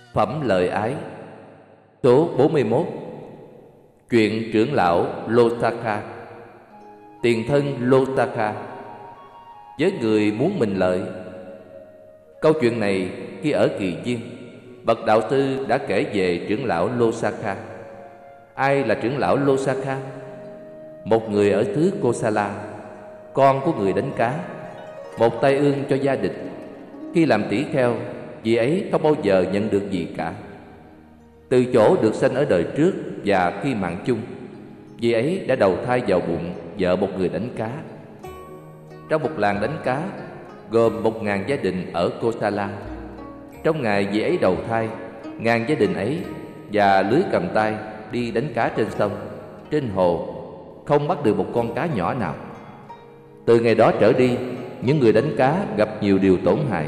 Phẩm lời ái. Số 41. Chuyện trưởng lão Losaka. Tiền thân Losaka với người muốn mình lợi. Câu chuyện này khi ở Kỳ Viên, bậc đạo sư đã kể về trưởng lão Losaka. Ai là trưởng lão Losaka? Một người ở xứ Kosala, con của người đánh cá, một tai ương cho gia đình. Khi làm tỷ kheo, vị ấy không bao giờ nhận được gì cả. Từ chỗ được sanh ở đời trước và khi mạng chung, vị ấy đã đầu thai vào bụng vợ một người đánh cá. Trong một làng đánh cá gồm 1000 gia đình ở Kosala, trong ngày vị ấy đầu thai, 1000 gia đình ấy và lưới cầm tay đi đánh cá trên sông, trên hồ, không bắt được một con cá nhỏ nào. Từ ngày đó trở đi, những người đánh cá gặp nhiều điều tổn hại.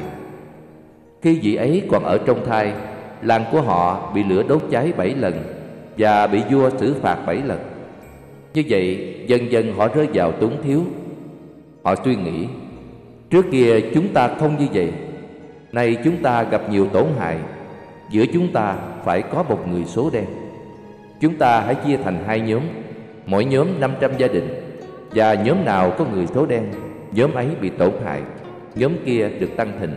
Khi vị ấy còn ở trong thai, làng của họ bị lửa đốt cháy 7 lần và bị vua xử phạt 7 lần. Như vậy, dần dần họ rơi vào túng thiếu. Họ suy nghĩ, trước kia chúng ta không như vậy, nay chúng ta gặp nhiều tổn hại. Giữa chúng ta phải có một người số đen. Chúng ta hãy chia thành 2 nhóm, mỗi nhóm 500 gia đình, và nhóm nào có người số đen, nhóm ấy bị tổn hại, nhóm kia được tăng thịnh.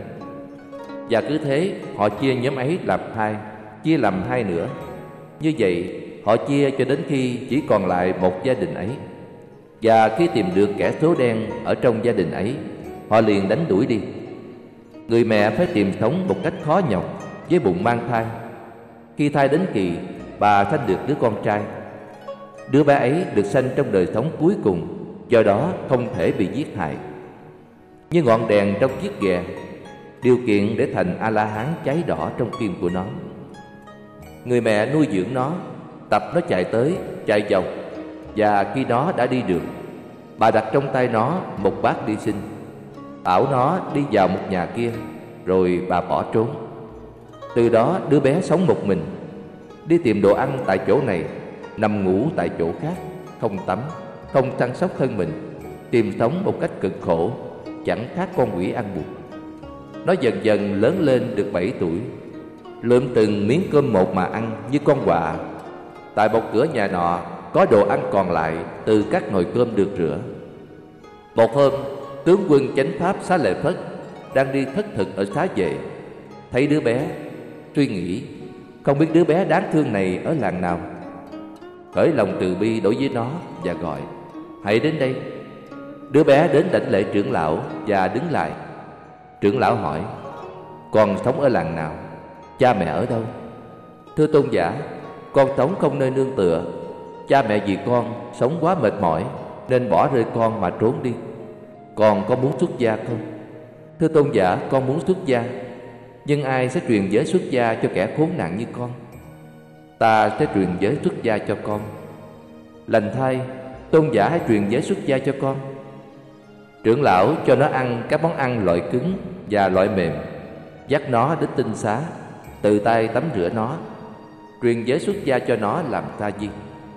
Và cứ thế họ chia nhóm ấy làm 2, chia làm 2 nữa. Như vậy họ chia cho đến khi chỉ còn lại một gia đình ấy. Và khi tìm được kẻ số đen ở trong gia đình ấy, họ liền đánh đuổi đi. Người mẹ phải tìm sống một cách khó nhọc với bụng mang thai. Khi thai đến kỳ, bà sanh được đứa con trai. Đứa bé ấy được sanh trong đời sống cuối cùng, do đó không thể bị giết hại. Như ngọn đèn trong chiếc ghè, điều kiện để thành A-la-hán cháy đỏ trong kim của nó. Người mẹ nuôi dưỡng nó, tập nó chạy tới, chạy vòng, và khi nó đã đi được, bà đặt trong tay nó một bát đi sinh, bảo nó đi vào một nhà kia, rồi bà bỏ trốn. Từ đó đứa bé sống một mình, đi tìm đồ ăn tại chỗ này, nằm ngủ tại chỗ khác, không tắm, không săn sóc thân mình, tìm sống một cách cực khổ, chẳng khác con quỷ ăn buộc. Nó dần dần lớn lên được 7 tuổi, lượm từng miếng cơm một mà ăn như con quạ. Tại một cửa nhà nọ có đồ ăn còn lại từ các nồi cơm được rửa. Một hôm, tướng quân chánh pháp Xá Lợi Phất đang đi thất thực ở xá vệ, thấy đứa bé, suy nghĩ không biết đứa bé đáng thương này ở làng nào. Khởi lòng từ bi đối với nó và gọi, hãy đến đây. Đứa bé đến đảnh lễ trưởng lão và đứng lại. Trưởng lão hỏi, con sống ở làng nào? Cha mẹ ở đâu? Thưa tôn giả, con sống không nơi nương tựa. Cha mẹ vì con sống quá mệt mỏi nên bỏ rơi con mà trốn đi. Con có muốn xuất gia không? Thưa tôn giả, con muốn xuất gia. Nhưng ai sẽ truyền giới xuất gia cho kẻ khốn nạn như con? Ta sẽ truyền giới xuất gia cho con. Lành thay, tôn giả hãy truyền giới xuất gia cho con. Trưởng lão cho nó ăn các món ăn loại cứng và loại mềm, dắt nó đến tinh xá, tự tay tắm rửa nó, truyền giới xuất gia cho nó làm tha di.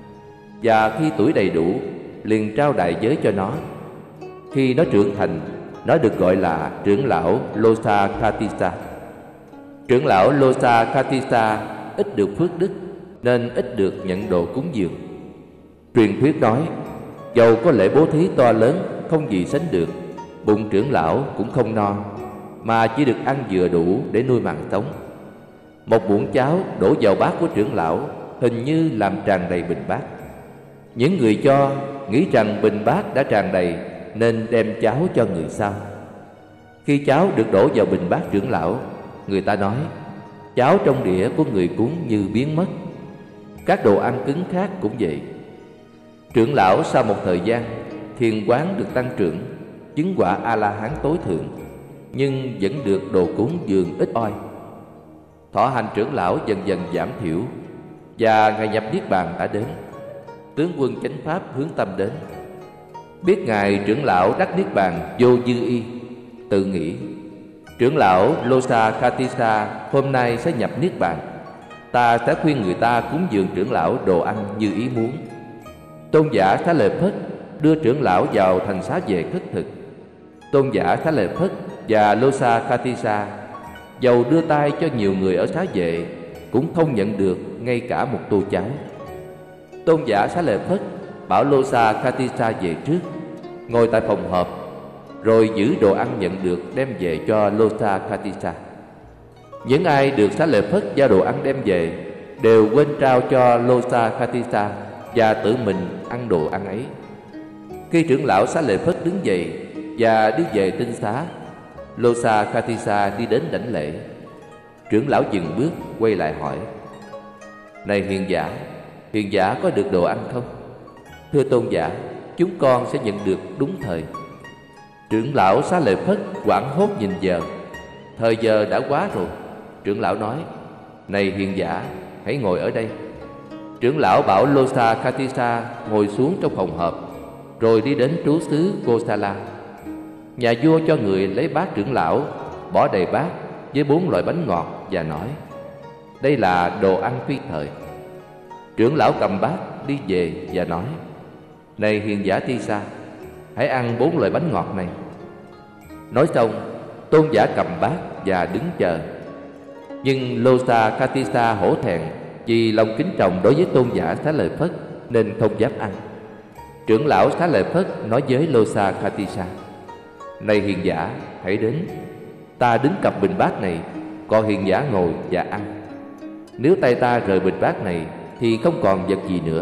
Và khi tuổi đầy đủ, liền trao đại giới cho nó. Khi nó trưởng thành, nó được gọi là trưởng lão Losakatissa. Trưởng lão Losakatissa ít được phước đức nên ít được nhận đồ cúng dường. Truyền thuyết nói, dầu có lễ bố thí to lớn không gì sánh được, bụng trưởng lão cũng không no, mà chỉ được ăn vừa đủ để nuôi mạng sống. Một muỗng cháo đổ vào bát của trưởng lão hình như làm tràn đầy bình bát. Những người cho nghĩ rằng bình bát đã tràn đầy nên đem cháo cho người sau. Khi cháo được đổ vào bình bát trưởng lão, người ta nói cháo trong đĩa của người cúng như biến mất. Các đồ ăn cứng khác cũng vậy. Trưởng lão sau một thời gian, thiền quán được tăng trưởng, chứng quả A-la-hán tối thượng, nhưng vẫn được đồ cúng dường ít oi. Thọ hành trưởng lão dần dần giảm thiểu, và ngày nhập niết bàn đã đến. Tướng quân chánh pháp hướng tâm đến, biết ngài trưởng lão đắc niết bàn vô dư y, tự nghĩ, trưởng lão Losakatissa hôm nay sẽ nhập niết bàn, ta sẽ khuyên người ta cúng dường trưởng lão đồ ăn như ý muốn. Tôn giả Xá Lợi Phất đưa trưởng lão vào thành xá vệ khất thực. Tôn giả Xá Lợi Phất và Losakatissa dầu đưa tay cho nhiều người ở xá vệ cũng không nhận được ngay cả một tô cháo. Tôn giả Xá Lợi Phất bảo Lô Sa Khatisa về trước, ngồi tại phòng họp, rồi giữ đồ ăn nhận được đem về cho Lô Sa Khatisa. Những ai được Xá Lợi Phất giao đồ ăn đem về đều quên trao cho Lô Sa Khatisa và tự mình ăn đồ ăn ấy. Khi trưởng lão Xá Lợi Phất đứng dậy và đi về tinh xá, Lô Sa Khatisa đi đến đảnh lễ. Trưởng lão dừng bước quay lại hỏi: Này hiền giả có được đồ ăn không? Thưa tôn giả, chúng con sẽ nhận được đúng thời. Trưởng lão Xá Lợi Phất hoảng hốt nhìn giờ. Thời giờ đã quá rồi. Trưởng lão nói: Này hiền giả, hãy ngồi ở đây. Trưởng lão bảo Lô Sa Khatisa ngồi xuống trong phòng họp, rồi đi đến trú xứ Kosala. Nhà vua cho người lấy bát trưởng lão, bỏ đầy bát với 4 loại bánh ngọt và nói: Đây là đồ ăn phi thời. Trưởng lão cầm bát đi về và nói: Này hiền giả Tisa, hãy ăn 4 loại bánh ngọt này. Nói xong, tôn giả cầm bát và đứng chờ. Nhưng Lô Sa Khatisa hổ thẹn vì lòng kính trọng đối với tôn giả Xá Lợi Phất nên không dám ăn. Trưởng lão Xá Lợi Phất nói với Lô Sa Khatisa: Này hiền giả, hãy đến. Ta đứng cầm bình bát này, còn hiền giả ngồi và ăn. Nếu tay ta rời bình bát này thì không còn vật gì nữa.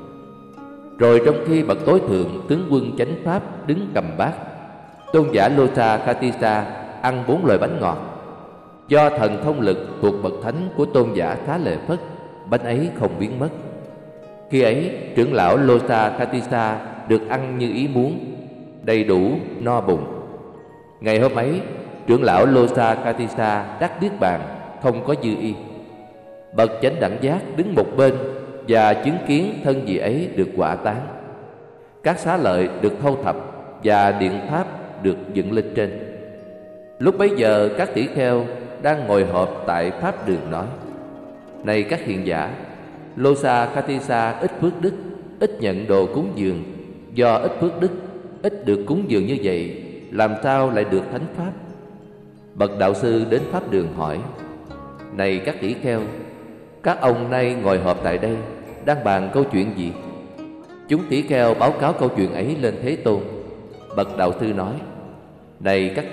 Rồi trong khi bậc tối thượng tướng quân chánh pháp đứng cầm bát, tôn giả Lô Sa Khatisa ăn 4 loại bánh ngọt. Do thần thông lực thuộc bậc thánh của tôn giả Xá Lợi Phất, bánh ấy không biến mất. Khi ấy, trưởng lão Lô Sa Khatisa được ăn như ý muốn, đầy đủ no bụng. Ngày hôm ấy, trưởng lão Lô Sa Khatisa đắc niết bàn, không có dư y. Bậc chánh đẳng giác đứng một bên và chứng kiến thân vị ấy được quả tán. Các xá lợi được thâu thập và điện tháp được dựng lên trên. Lúc bấy giờ, các tỷ kheo đang ngồi họp tại pháp đường nói: Này các hiền giả, Lô Sa Khatisa ít phước đức, ít nhận đồ cúng dường. Do ít phước đức, ít được cúng dường như vậy, làm sao lại được thánh pháp? Bậc đạo sư đến pháp đường hỏi: Này các tỷ kheo, các ông nay ngồi họp tại đây đang bàn câu chuyện gì? Chúng tỷ kheo báo cáo câu chuyện ấy lên Thế Tôn. Bậc đạo sư nói: Này các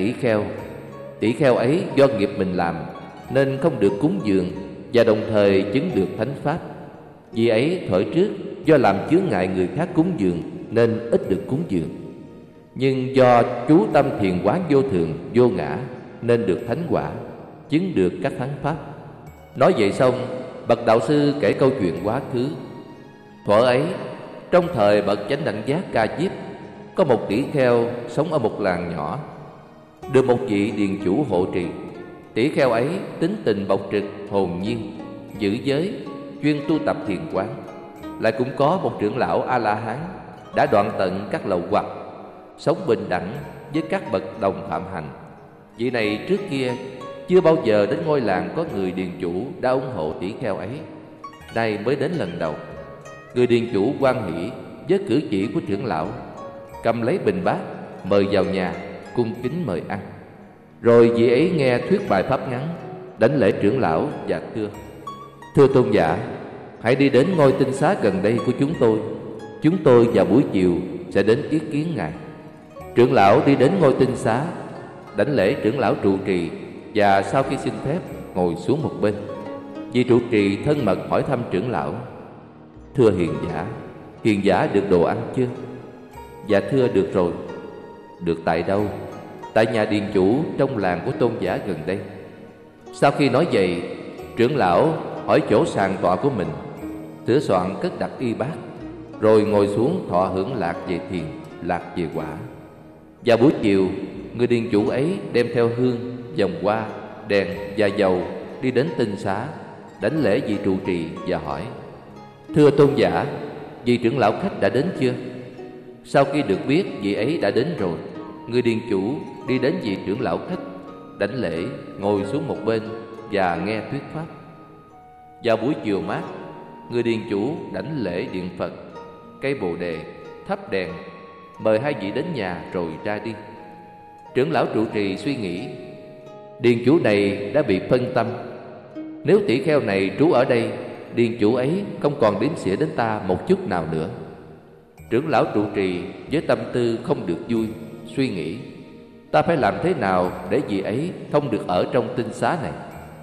tỷ kheo ấy do nghiệp mình làm nên không được cúng dường và đồng thời chứng được thánh pháp. Vì ấy thuở trước do làm chướng ngại người khác cúng dường nên ít được cúng dường. Nhưng do chú tâm thiền quán vô thường vô ngã nên được thánh quả, chứng được các thánh pháp. Nói vậy xong, bậc đạo sư kể câu chuyện quá khứ. Thuở ấy, trong thời bậc chánh đẳng giác Ca Diếp, có một tỷ kheo sống ở một làng nhỏ, được một vị điền chủ hộ trì. Tỷ kheo ấy tính tình bộc trực, hồn nhiên, giữ giới, chuyên tu tập thiền quán. Lại cũng có một trưởng lão A La Hán đã đoạn tận các lậu hoặc, sống bình đẳng với các bậc đồng phạm hành. Vị này trước kia chưa bao giờ đến ngôi làng có người điền chủ đã ủng hộ tỷ kheo ấy, nay mới đến lần đầu. Người điền chủ hoan hỷ với cử chỉ của trưởng lão, cầm lấy bình bát mời vào nhà, cung kính mời ăn. Rồi vị ấy nghe thuyết bài pháp ngắn, đảnh lễ trưởng lão và thưa: Thưa tôn giả, hãy đi đến ngôi tinh xá gần đây của chúng tôi. Chúng tôi vào buổi chiều sẽ đến yết kiến ngài. Trưởng lão đi đến ngôi tinh xá, đảnh lễ trưởng lão trụ trì và sau khi xin phép ngồi xuống một bên. Vị trụ trì thân mật hỏi thăm trưởng lão: Thưa hiền giả được đồ ăn chưa? Dạ thưa được rồi. Được tại đâu? Tại nhà điền chủ trong làng của tôn giả gần đây. Sau khi nói vậy, trưởng lão hỏi chỗ sàng tọa của mình, sửa soạn cất đặt y bát, rồi ngồi xuống thọ hưởng lạc về thiền, lạc về quả. Vào buổi chiều, người điền chủ ấy đem theo hương, vòng hoa, đèn và dầu đi đến tinh xá, đảnh lễ vị trụ trì và hỏi: Thưa tôn giả, vị trưởng lão khách đã đến chưa? Sau khi được biết vị ấy đã đến rồi, người điền chủ đi đến vị trưởng lão khách, đảnh lễ, ngồi xuống một bên và nghe thuyết pháp. Vào buổi chiều mát, người điền chủ đảnh lễ điện Phật, cây bồ đề, thắp đèn, mời hai vị đến nhà rồi ra đi. Trưởng lão trụ trì suy nghĩ: Điền chủ này đã bị phân tâm. Nếu tỷ kheo này trú ở đây, điền chủ ấy không còn đếm xỉa đến ta một chút nào nữa. Trưởng lão trụ trì với tâm tư không được vui, suy nghĩ: ta phải làm thế nào để vị ấy không được ở trong tinh xá này.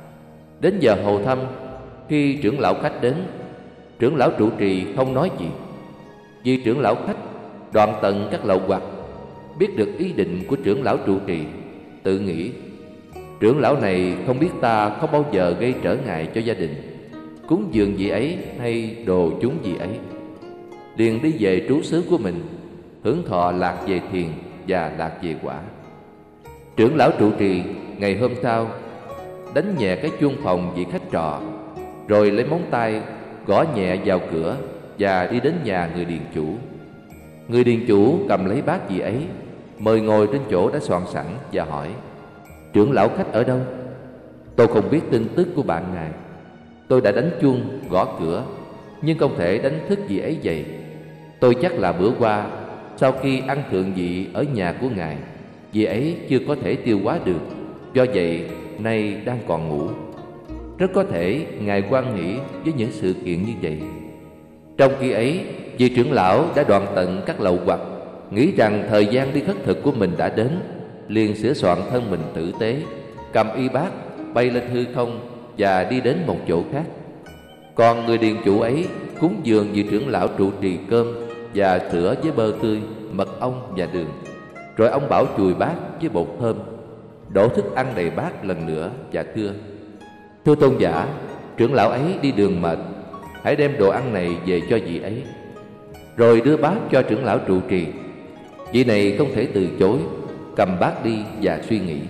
Đến giờ hầu thăm, khi trưởng lão khách đến, trưởng lão trụ trì không nói gì. Vì trưởng lão khách đoạn tận các lậu hoặc, biết được ý định của trưởng lão trụ trì, tự nghĩ: trưởng lão này không biết ta không bao giờ gây trở ngại cho gia đình, cúng dường vị ấy hay đồ chúng vị ấy. Liền đi về trú xứ của mình, hưởng thọ lạc về thiền và lạc về quả. Trưởng lão trụ trì ngày hôm sau đánh nhẹ cái chuông phòng vị khách trọ, rồi lấy móng tay gõ nhẹ vào cửa và đi đến nhà người điền chủ. Người điền chủ cầm lấy bát vị ấy, mời ngồi trên chỗ đã soạn sẵn và hỏi: trưởng lão khách ở đâu? Tôi không biết tin tức của bạn ngài. Tôi đã đánh chuông gõ cửa, nhưng không thể đánh thức vị ấy dậy. Tôi chắc là bữa qua, sau khi ăn thượng vị ở nhà của ngài, vị ấy chưa có thể tiêu hóa được, do vậy nay đang còn ngủ. Rất có thể ngài hoan hỷ với những sự kiện như vậy. Trong khi ấy, vị trưởng lão đã đoạn tận các lậu hoặc, nghĩ rằng thời gian đi khất thực của mình đã đến, liền sửa soạn thân mình tử tế, cầm y bát bay lên hư không và đi đến một chỗ khác. Còn người điền chủ ấy cúng dường vị trưởng lão trụ trì cơm và sữa với bơ tươi, mật ong và đường. Rồi ông bảo chùi bát với bột thơm, đổ thức ăn đầy bát lần nữa và thưa: thưa tôn giả, trưởng lão ấy đi đường mệt, hãy đem đồ ăn này về cho vị ấy. Rồi đưa bát cho trưởng lão trụ trì. Vị này không thể từ chối, cầm bát đi và suy nghĩ: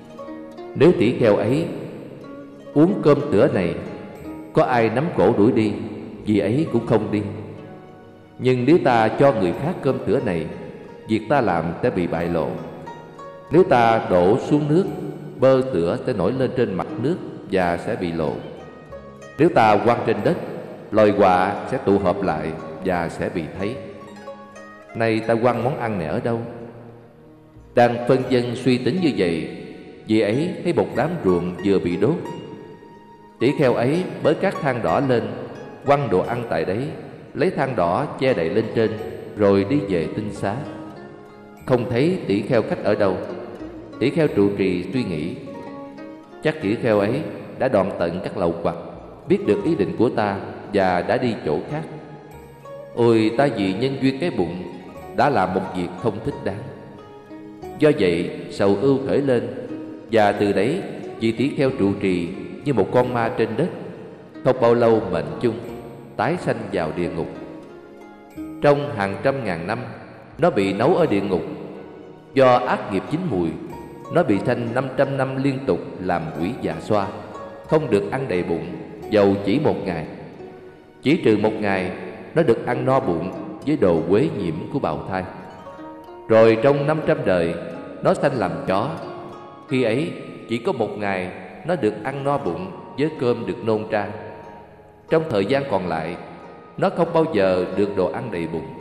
nếu tỷ kheo ấy uống cơm sữa này, có ai nắm cổ đuổi đi, vị ấy cũng không đi. Nhưng nếu ta cho người khác cơm sữa này, việc ta làm sẽ bị bại lộ. Nếu ta đổ xuống nước, bơ sữa sẽ nổi lên trên mặt nước và sẽ bị lộ. Nếu ta quăng trên đất, loài quạ sẽ tụ họp lại và sẽ bị thấy. Nay ta quăng món ăn này ở đâu? Đang phân vân suy tính như vậy, vị ấy thấy một đám ruộng vừa bị đốt. Tỷ kheo ấy bới các than đỏ lên, quăng đồ ăn tại đấy, lấy than đỏ che đậy lên trên, rồi đi về tinh xá. Không thấy tỷ kheo khách ở đâu. Tỷ kheo trụ trì suy nghĩ: chắc tỷ kheo ấy đã đoạn tận các lậu hoặc, biết được ý định của ta và đã đi chỗ khác. Ôi, ta vì nhân duyên cái bụng đã làm một việc không thích đáng. Do vậy sầu ưu khởi lên, và từ đấy vị tỷ kheo trụ trì như một con ma trên đất, không bao lâu mệnh chung, tái sanh vào địa ngục. Trong hàng trăm ngàn năm, nó bị nấu ở địa ngục. Do ác nghiệp chín mùi, nó bị sanh 500 năm liên tục làm quỷ dạ xoa, không được ăn đầy bụng dầu chỉ một ngày. Chỉ trừ một ngày, nó được ăn no bụng với đồ quế nhiễm của bào thai. Rồi trong 500 đời, nó sanh làm chó. Khi ấy chỉ có một ngày nó được ăn no bụng với cơm được nôn ra. Trong thời gian còn lại, nó không bao giờ được đồ ăn đầy bụng.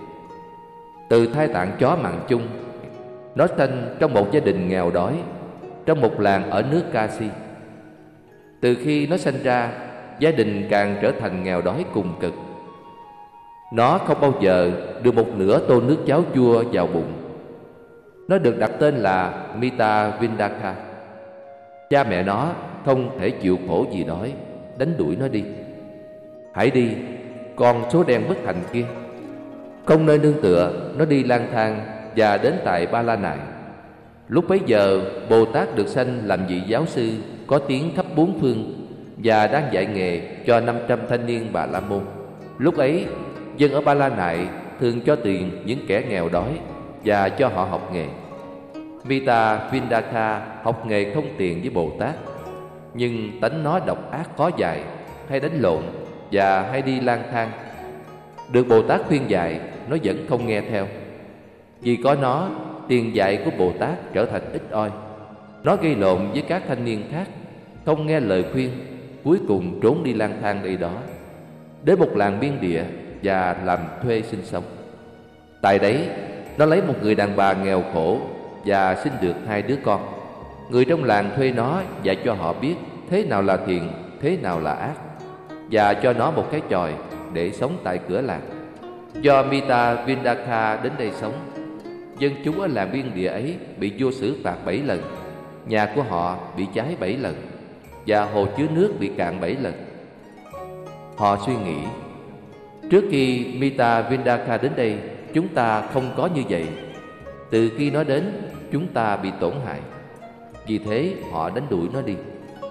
Từ thai tạng chó mạng chung, nó sanh trong một gia đình nghèo đói, trong một làng ở nước Kasi. Từ khi nó sanh ra, gia đình càng trở thành nghèo đói cùng cực. Nó không bao giờ được một nửa tô nước cháo chua vào bụng. Nó được đặt tên là Mita Vindaka. Cha mẹ nó không thể chịu khổ vì đói, đánh đuổi nó đi. Hãy đi, con số đen bất hạnh kia. Không nơi nương tựa, nó đi lang thang và đến tại Ba La Nại. Lúc bấy giờ, Bồ Tát được sanh làm vị giáo sư có tiếng khắp bốn phương và đang dạy nghề cho 500 thanh niên Bà La Môn. Lúc ấy, dân ở Ba La Nại thường cho tiền những kẻ nghèo đói và cho họ học nghề. Mita Vindaka học nghề không tiền với Bồ Tát, nhưng tánh nó độc ác khó dạy, hay đánh lộn và hay đi lang thang. Được Bồ Tát khuyên dạy, nó vẫn không nghe theo. Vì có nó, tiền dạy của Bồ Tát trở thành ít oi. Nó gây lộn với các thanh niên khác, không nghe lời khuyên, cuối cùng trốn đi lang thang đây đó, đến một làng biên địa và làm thuê sinh sống. Tại đấy, nó lấy một người đàn bà nghèo khổ và sinh được 2 đứa con. Người trong làng thuê nó dạy cho họ biết thế nào là thiện, thế nào là ác, và cho nó một cái chòi để sống tại cửa làng. Do Mita Vindaka đến đây sống, dân chúng ở làng biên địa ấy bị vua xử phạt 7 lần, nhà của họ bị cháy 7 lần, và hồ chứa nước bị cạn 7 lần. Họ suy nghĩ, trước khi Mita Vindaka đến đây, chúng ta không có như vậy. Từ khi nó đến, chúng ta bị tổn hại. Vì thế họ đánh đuổi nó đi.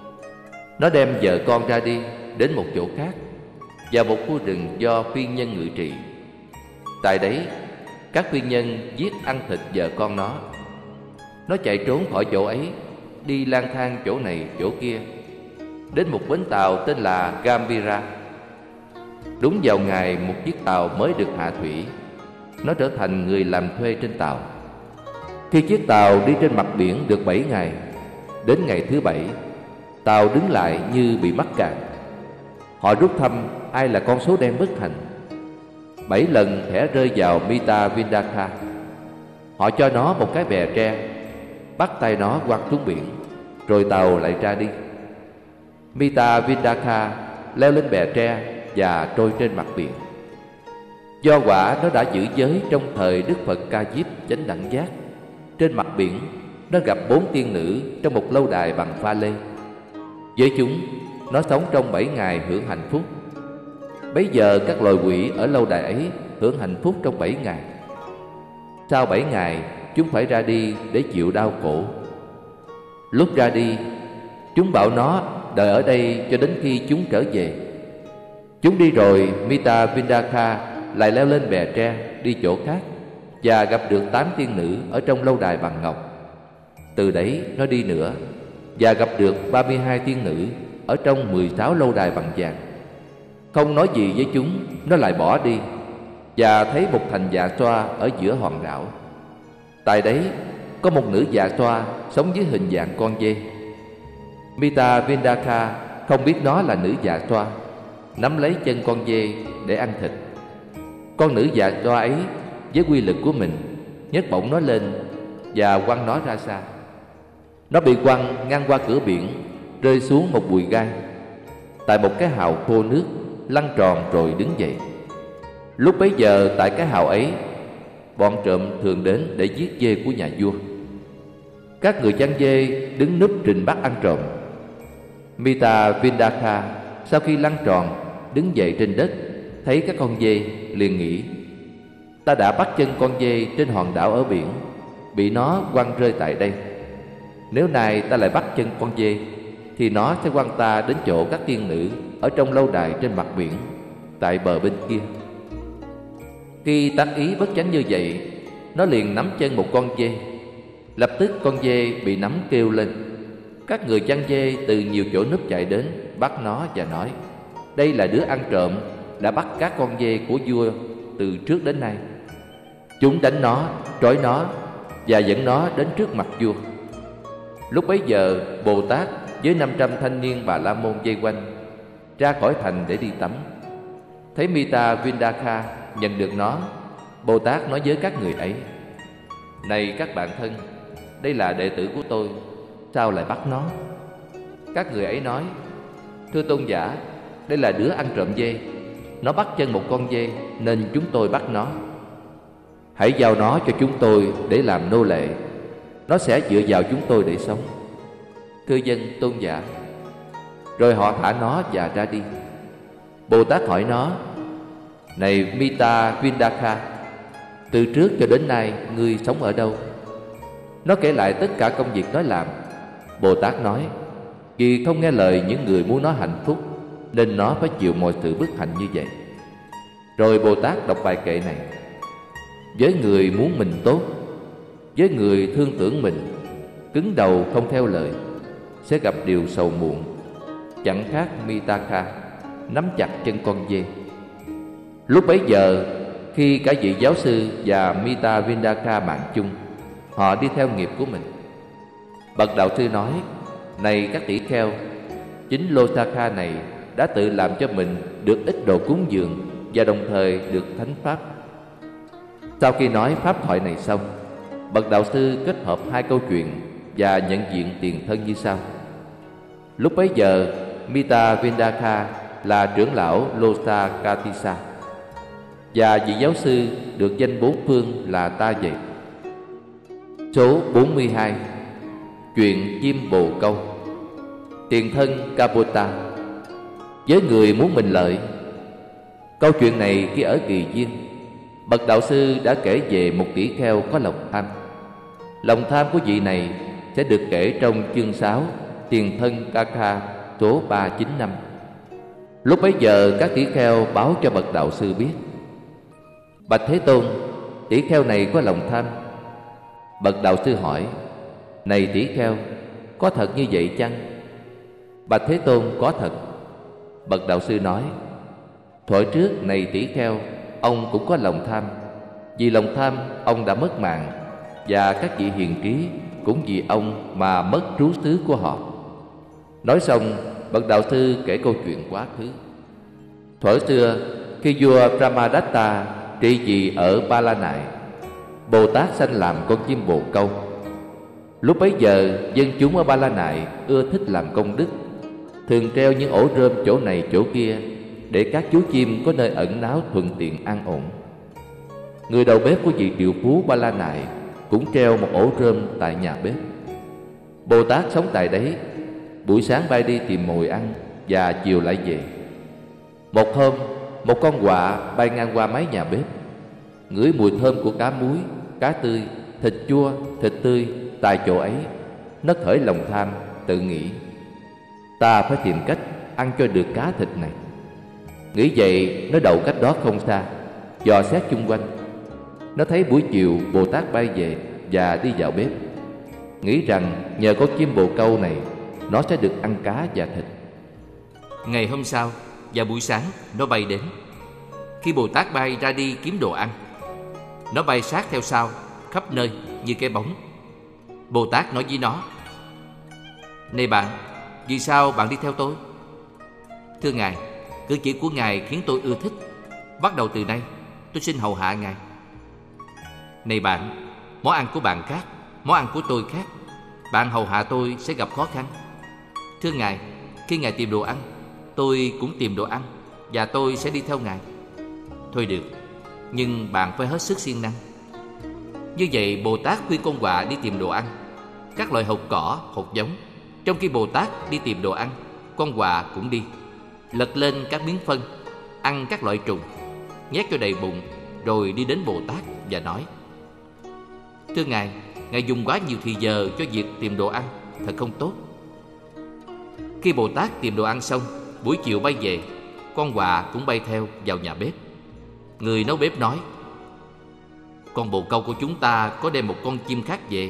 Nó đem vợ con ra đi đến một chỗ khác, và một khu rừng do phi nhân ngự trị. Tại đấy, các phi nhân giết ăn thịt vợ con nó. Nó chạy trốn khỏi chỗ ấy, đi lang thang chỗ này chỗ kia, đến một bến tàu tên là Gambira. Đúng vào ngày một chiếc tàu mới được hạ thủy, nó trở thành người làm thuê trên tàu. Khi chiếc tàu đi trên mặt biển được 7 ngày, đến ngày thứ 7, tàu đứng lại như bị mắc cạn. Họ rút thăm ai là con số đen bất hạnh. 7 lần thẻ rơi vào Mita Vindaka. Họ cho nó một cái bè tre, bắt tay nó quăng xuống biển, rồi tàu lại ra đi. Mita Vindaka leo lên bè tre và trôi trên mặt biển. Do quả nó đã giữ giới trong thời Đức Phật Ca Diếp Chánh Đẳng Giác, trên mặt biển nó gặp 4 tiên nữ trong một lâu đài bằng pha lê. Với chúng, nó sống trong 7 ngày hưởng hạnh phúc. Bấy giờ các loài quỷ ở lâu đài ấy hưởng hạnh phúc trong 7 ngày. Sau 7 ngày, chúng phải ra đi để chịu đau khổ. Lúc ra đi, chúng bảo nó đợi ở đây cho đến khi chúng trở về. Chúng đi rồi, Mita Vindaka lại leo lên bè tre đi chỗ khác, và gặp được 8 tiên nữ ở trong lâu đài bằng ngọc. Từ đấy nó đi nữa, và gặp được 32 tiên nữ ở trong 16 lâu đài bằng vàng. Không nói gì với chúng, nó lại bỏ đi, và thấy một thành dạ xoa ở giữa hòn đảo. Tại đấy có một nữ dạ xoa sống dưới hình dạng con dê. Mita Vindaka không biết nó là nữ dạ xoa, nắm lấy chân con dê để ăn thịt. Con nữ dạ xoa ấy với quy lực của mình nhấc bổng nó lên và quăng nó ra xa. Nó bị quăng ngang qua cửa biển, rơi xuống một bụi gai. Tại một cái hào khô nước, lăn tròn rồi đứng dậy. Lúc bấy giờ tại cái hào ấy, bọn trộm thường đến để giết dê của nhà vua. Các người chăn dê đứng núp trình bắt ăn trộm. Mita Vindaka sau khi lăn tròn đứng dậy trên đất, thấy các con dê liền nghĩ, ta đã bắt chân con dê trên hòn đảo ở biển, bị nó quăng rơi tại đây. Nếu nay ta lại bắt chân con dê, thì nó sẽ quăng ta đến chỗ các tiên nữ ở trong lâu đài trên mặt biển, tại bờ bên kia. Khi tác ý bất chánh như vậy, nó liền nắm chân một con dê. Lập tức con dê bị nắm kêu lên. Các người chăn dê từ nhiều chỗ núp chạy đến, bắt nó và nói, đây là đứa ăn trộm đã bắt các con dê của vua từ trước đến nay. Chúng đánh nó, trói nó và dẫn nó đến trước mặt vua. Lúc bấy giờ Bồ Tát với 500 thanh niên Bà La Môn vây quanh, ra khỏi thành để đi tắm. Thấy Mita Vindaka nhận được nó, Bồ Tát nói với các người ấy, này các bạn thân, đây là đệ tử của tôi, sao lại bắt nó? Các người ấy nói, thưa tôn giả, đây là đứa ăn trộm dê, nó bắt chân một con dê nên chúng tôi bắt nó. Hãy giao nó cho chúng tôi để làm nô lệ, nó sẽ dựa vào chúng tôi để sống. Thưa dân tôn giả. Rồi họ thả nó và ra đi. Bồ Tát hỏi nó, này Mita Vindaka, từ trước cho đến nay ngươi sống ở đâu? Nó kể lại tất cả công việc nó làm. Bồ Tát nói, vì không nghe lời những người muốn nó hạnh phúc, nên nó phải chịu mọi sự bất hạnh như vậy. Rồi Bồ Tát đọc bài kệ này, với người muốn mình tốt, với người thương tưởng mình, cứng đầu không theo lời, sẽ gặp điều sầu muộn. Chẳng khác Mitaka nắm chặt chân con dê. Lúc bấy giờ, khi cả vị giáo sư và Mita Vindaka mạng chung, họ đi theo nghiệp của mình. Bậc đạo sư nói, này các tỷ kheo, chính Losaka này đã tự làm cho mình được ít đồ cúng dường và đồng thời được thánh pháp. Sau khi nói pháp thoại này xong, bậc đạo sư kết hợp hai câu chuyện và nhận diện tiền thân như sau. Lúc bấy giờ, Mita Vendaka là trưởng lão Lotakatisa, và vị giáo sư được danh bốn phương là ta vậy. Số 42. Chuyện chim bồ câu. Tiền thân Kapota. Với người muốn mình lợi. Câu chuyện này khi ở Kỳ Viên, bậc đạo sư đã kể về một tỷ kheo có lòng tham. Lòng tham của vị này sẽ được kể trong chương 6 Tiền thân Kaka số 395. Lúc bấy giờ các tỷ kheo báo cho bậc đạo sư biết: Bạch Thế Tôn, tỷ kheo này có lòng tham. Bậc đạo sư hỏi: Này tỷ kheo, có thật như vậy chăng? Bạch Thế Tôn, có thật. Bậc đạo sư nói: Thuở trước này tỷ kheo, ông cũng có lòng tham. Vì lòng tham ông đã mất mạng, và các vị hiền trí cũng vì ông mà mất trú xứ của họ. Nói xong, bậc đạo sư kể câu chuyện quá khứ. Thuở xưa, khi vua Brahmadatta trị vì ở Ba La Nại, Bồ Tát sanh làm con chim bồ câu. Lúc bấy giờ, dân chúng ở Ba La Nại ưa thích làm công đức, thường treo những ổ rơm chỗ này chỗ kia, để các chú chim có nơi ẩn náu thuận tiện ăn ổn. Người đầu bếp của vị triệu phú Ba La Nại cũng treo một ổ rơm tại nhà bếp. Bồ Tát sống tại đấy, buổi sáng bay đi tìm mồi ăn và chiều lại về. Một hôm, một con quạ bay ngang qua mái nhà bếp, ngửi mùi thơm của cá muối, cá tươi, thịt chua, thịt tươi tại chỗ ấy. Nó khởi lòng tham, tự nghĩ: Ta phải tìm cách ăn cho được cá thịt này. Nghĩ vậy, nó đậu cách đó không xa, dò xét chung quanh. Nó thấy buổi chiều Bồ Tát bay về và đi vào bếp, nghĩ rằng nhờ con chim bồ câu này, nó sẽ được ăn cá và thịt. Ngày hôm sau, vào buổi sáng, nó bay đến. Khi Bồ Tát bay ra đi kiếm đồ ăn, nó bay sát theo sau, khắp nơi như cái bóng. Bồ Tát nói với nó: Này bạn, vì sao bạn đi theo tôi? Thưa Ngài, cử chỉ của Ngài khiến tôi ưa thích. Bắt đầu từ nay, tôi xin hầu hạ Ngài. Này bạn, món ăn của bạn khác, món ăn của tôi khác. Bạn hầu hạ tôi sẽ gặp khó khăn. Thưa Ngài, khi Ngài tìm đồ ăn, tôi cũng tìm đồ ăn, và tôi sẽ đi theo Ngài. Thôi được, nhưng bạn phải hết sức siêng năng. Như vậy, Bồ Tát khuyên con quạ đi tìm đồ ăn, các loại hột cỏ, hột giống. Trong khi Bồ Tát đi tìm đồ ăn, con quạ cũng đi, lật lên các miếng phân, ăn các loại trùng, nhét cho đầy bụng, rồi đi đến Bồ Tát và nói: Thưa Ngài, Ngài dùng quá nhiều thì giờ cho việc tìm đồ ăn, thật không tốt. Khi Bồ Tát tìm đồ ăn xong, buổi chiều bay về, con quạ cũng bay theo vào nhà bếp. Người nấu bếp nói: Con bồ câu của chúng ta có đem một con chim khác về.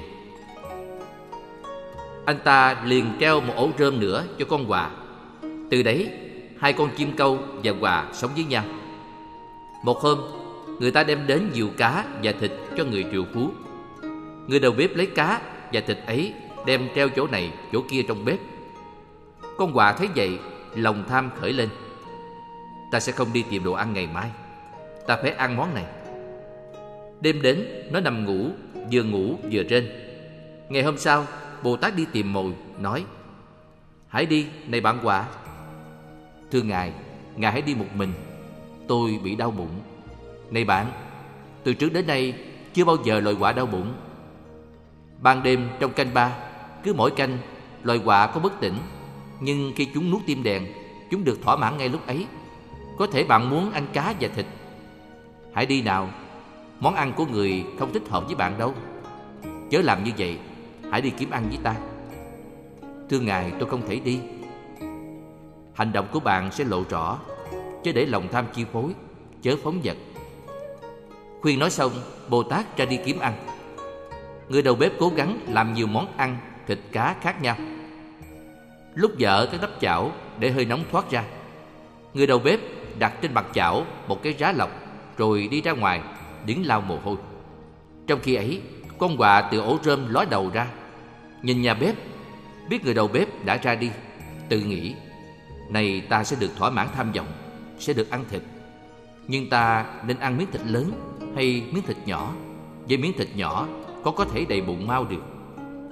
Anh ta liền treo một ổ rơm nữa cho con quạ. Từ đấy, hai con chim câu và quạ sống với nhau. Một hôm, người ta đem đến nhiều cá và thịt cho người triệu phú. Người đầu bếp lấy cá và thịt ấy đem treo chỗ này chỗ kia trong bếp. Con quạ thấy vậy, lòng tham khởi lên: Ta sẽ không đi tìm đồ ăn ngày mai, ta phải ăn món này. Đêm đến, nó nằm ngủ vừa rên. Ngày hôm sau, Bồ Tát đi tìm mồi, nói: Hãy đi, này bạn quạ. Thưa Ngài, Ngài hãy đi một mình, tôi bị đau bụng. Này bạn, từ trước đến nay chưa bao giờ loài quạ đau bụng. Ban đêm trong canh ba, cứ mỗi canh, loài quạ có bất tỉnh, nhưng khi chúng nuốt tim đèn, chúng được thỏa mãn ngay lúc ấy. Có thể bạn muốn ăn cá và thịt. Hãy đi nào, món ăn của người không thích hợp với bạn đâu. Chớ làm như vậy, hãy đi kiếm ăn với ta. Thưa Ngài, tôi không thể đi. Hành động của bạn sẽ lộ rõ, chớ để lòng tham chi phối, chớ phóng dật. Khuyên nói xong, Bồ Tát ra đi kiếm ăn. Người đầu bếp cố gắng làm nhiều món ăn, thịt cá khác nhau. Lúc dở cái nắp chảo để hơi nóng thoát ra, người đầu bếp đặt trên mặt chảo một cái rá lọc, rồi đi ra ngoài đứng lau mồ hôi. Trong khi ấy, con quạ từ ổ rơm ló đầu ra, nhìn nhà bếp, biết người đầu bếp đã ra đi, tự nghĩ: Này, ta sẽ được thỏa mãn tham vọng, sẽ được ăn thịt. Nhưng ta nên ăn miếng thịt lớn hay miếng thịt nhỏ? Với miếng thịt nhỏ có thể đầy bụng mau được.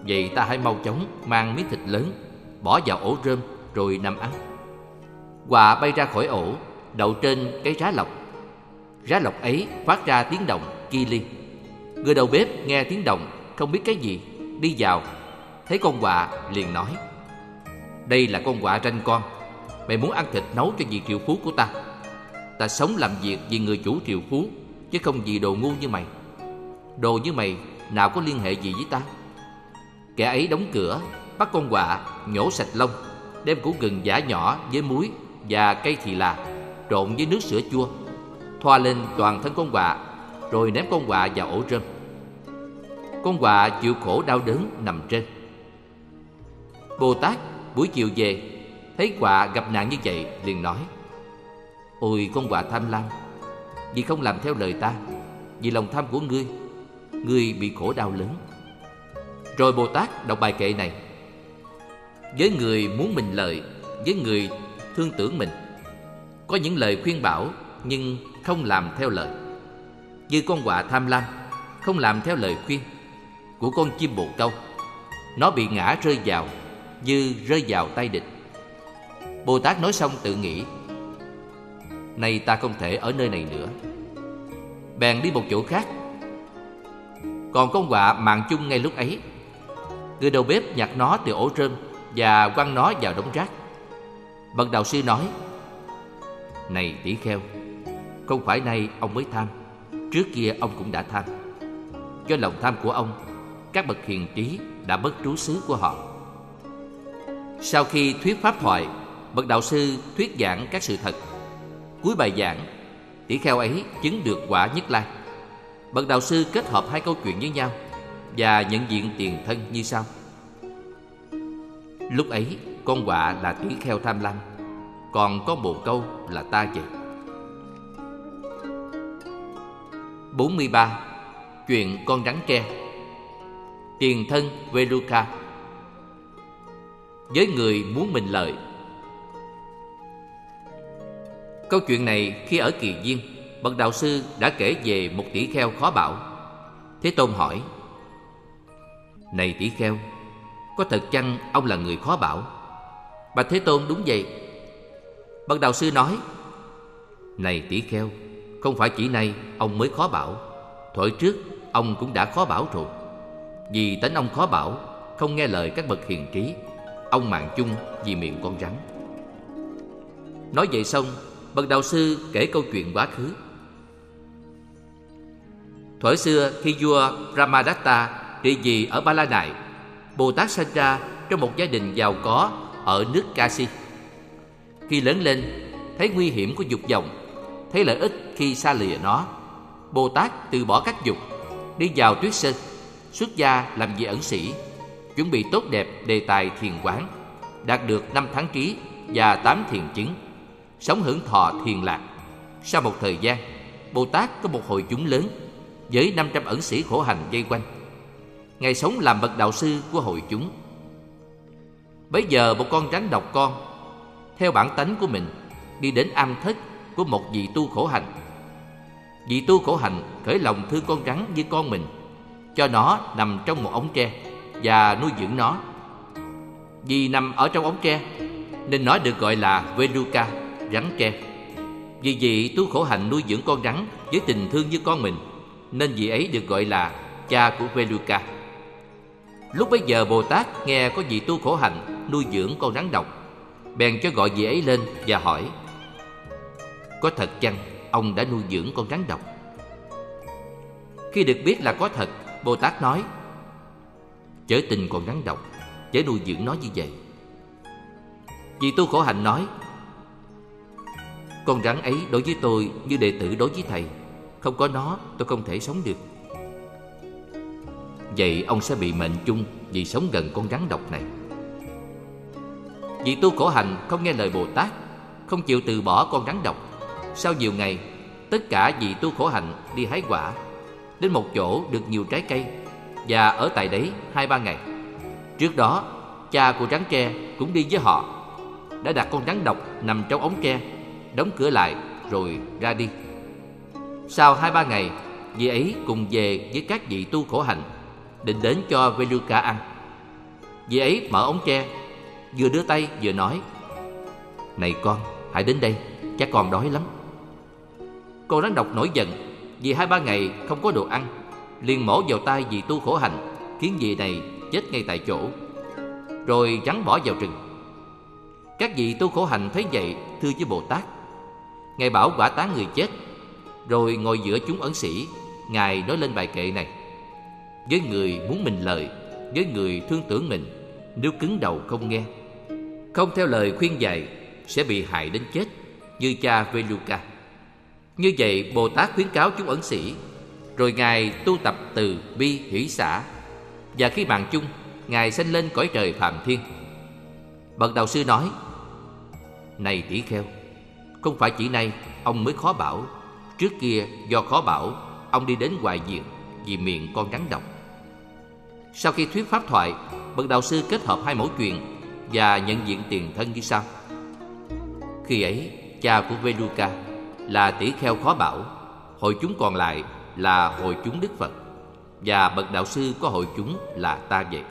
Vậy ta hãy mau chóng mang miếng thịt lớn, bỏ vào ổ rơm rồi nằm ăn. Quạ bay ra khỏi ổ, đậu trên cái rá lọc. Rá lọc ấy phát ra tiếng động ki li. Người đầu bếp nghe tiếng động, không biết cái gì, đi vào, thấy con quạ liền nói: đây là con quạ ranh con. Mày muốn ăn thịt nấu cho vị triệu phú của ta. Ta sống làm việc vì người chủ triệu phú, chứ không vì đồ ngu như mày. Đồ như mày nào có liên hệ gì với ta. Kẻ ấy đóng cửa, bắt con quạ, nhổ sạch lông, đem củ gừng giã nhỏ với muối và cây thì là, trộn với nước sữa chua, thoa lên toàn thân con quạ, rồi ném con quạ vào ổ rơm. Con quạ chịu khổ đau đớn nằm trên. Bồ Tát buổi chiều về, thấy quạ gặp nạn như vậy liền nói: ôi con quạ tham lam, vì không làm theo lời ta, vì lòng tham của ngươi bị khổ đau lớn. Rồi Bồ Tát đọc bài kệ này: với người muốn mình lợi, với người thương tưởng mình, có những lời khuyên bảo nhưng không làm theo lời. Như con quạ tham lam, không làm theo lời khuyên của con chim bồ câu, nó bị ngã rơi vào như rơi vào tay địch. Bồ Tát nói xong tự nghĩ: nay ta không thể ở nơi này nữa. Bèn đi một chỗ khác. Còn con quạ mạng chung ngay lúc ấy. Người đầu bếp nhặt nó từ ổ rơm và quăng nó vào đống rác. Bậc đạo sư nói: này tỷ kheo, không phải nay ông mới tham, trước kia ông cũng đã tham. Do lòng tham của ông, các bậc hiền trí đã mất trú xứ của họ. Sau khi thuyết pháp thoại, bậc đạo sư thuyết giảng các sự thật. Cuối bài giảng, tỷ kheo ấy chứng được quả Nhất Lai. Bậc đạo sư kết hợp hai câu chuyện với nhau và nhận diện tiền thân như sau. Lúc ấy con quạ là tỷ kheo tham lam, còn con bồ câu là ta vậy. 43. Chuyện con rắn tre. Tiền thân Veluca. Với người muốn mình lợi. Câu chuyện này khi ở Kỳ Viên, bậc đạo sư đã kể về một tỷ kheo khó bảo. Thế Tôn hỏi: này tỷ kheo, có thật chăng ông là người khó bảo? Bạch Thế Tôn: đúng vậy. Bậc đạo sư nói: này tỷ kheo, không phải chỉ nay ông mới khó bảo, thuở trước ông cũng đã khó bảo rồi. Vì tánh ông khó bảo, không nghe lời các bậc hiền trí, ông mạng chung vì miệng con rắn. Nói vậy xong, bậc đạo sư kể câu chuyện quá khứ. Thuở xưa khi vua Brahmadatta trị vì ở Ba La Nại, Bồ Tát sinh ra trong một gia đình giàu có ở nước Kashi. Khi lớn lên, thấy nguy hiểm của dục vọng, thấy lợi ích khi xa lìa nó, Bồ Tát từ bỏ các dục, đi vào Tuyết Sơn, xuất gia làm vị ẩn sĩ, chuẩn bị tốt đẹp đề tài thiền quán, đạt được 5 thắng trí và 8 thiền chứng, sống hưởng thọ thiền lạc. Sau một thời gian, Bồ Tát có một hội chúng lớn với 500 ẩn sĩ khổ hành vây quanh. Ngài sống làm bậc đạo sư của hội chúng. Bấy giờ một con rắn độc con, theo bản tánh của mình, đi đến am thất của một vị tu khổ hành. Vị tu khổ hành khởi lòng thương con rắn như con mình, cho nó nằm trong một ống tre và nuôi dưỡng nó. Vì nằm ở trong ống tre nên nó được gọi là Veluca, rắn tre. Vì vị tu khổ hành nuôi dưỡng con rắn với tình thương như con mình, nên vị ấy được gọi là cha của Veluca. Lúc bấy giờ Bồ Tát nghe có vị tu khổ hạnh nuôi dưỡng con rắn độc, bèn cho gọi vị ấy lên và hỏi: có thật chăng ông đã nuôi dưỡng con rắn độc? Khi được biết là có thật, Bồ Tát nói: chớ tin con rắn độc, chớ nuôi dưỡng nó như vậy. Vị tu khổ hạnh nói: con rắn ấy đối với tôi như đệ tử đối với thầy, không có nó tôi không thể sống được. Vậy ông sẽ bị mệnh chung vì sống gần con rắn độc này. Vị tu khổ hạnh không nghe lời Bồ Tát, không chịu từ bỏ con rắn độc. Sau nhiều ngày, tất cả vị tu khổ hạnh đi hái quả, đến một chỗ được nhiều trái cây và ở tại đấy 2-3 ngày. Trước đó, cha của rắn tre cũng đi với họ, đã đặt con rắn độc nằm trong ống tre, đóng cửa lại rồi ra đi. Sau 2-3 ngày, vị ấy cùng về với các vị tu khổ hạnh, định đến cho Veluca ăn. Dì ấy mở ống tre, vừa đưa tay vừa nói: "Này con, hãy đến đây, cha con đói lắm." Con rắn độc nổi giận vì 2-3 ngày không có đồ ăn, liền mổ vào tay dì tu khổ hạnh, khiến dì này chết ngay tại chỗ, rồi rắn bỏ vào rừng. Các vị tu khổ hạnh thấy vậy thưa với Bồ Tát. Ngài bảo hỏa táng người chết, rồi ngồi giữa chúng ẩn sĩ. Ngài nói lên bài kệ này: với người muốn mình lời, với người thương tưởng mình, nếu cứng đầu không nghe, không theo lời khuyên dạy, sẽ bị hại đến chết, như cha Veluka. Như vậy Bồ Tát khuyến cáo chúng ẩn sĩ, rồi Ngài tu tập từ bi hỷ xả, và khi mạng chung, Ngài sanh lên cõi trời Phạm Thiên. Bậc đạo sư nói: này tỷ kheo, không phải chỉ nay ông mới khó bảo. Trước kia do khó bảo, ông đi đến Hoài Diền vì miệng con rắn độc. Sau khi thuyết pháp thoại, bậc đạo sư kết hợp hai mẫu chuyện và nhận diện tiền thân như sau. Khi ấy, cha của Veluka là tỷ kheo khó bảo, hội chúng còn lại là hội chúng Đức Phật, và bậc đạo sư có hội chúng là ta vậy.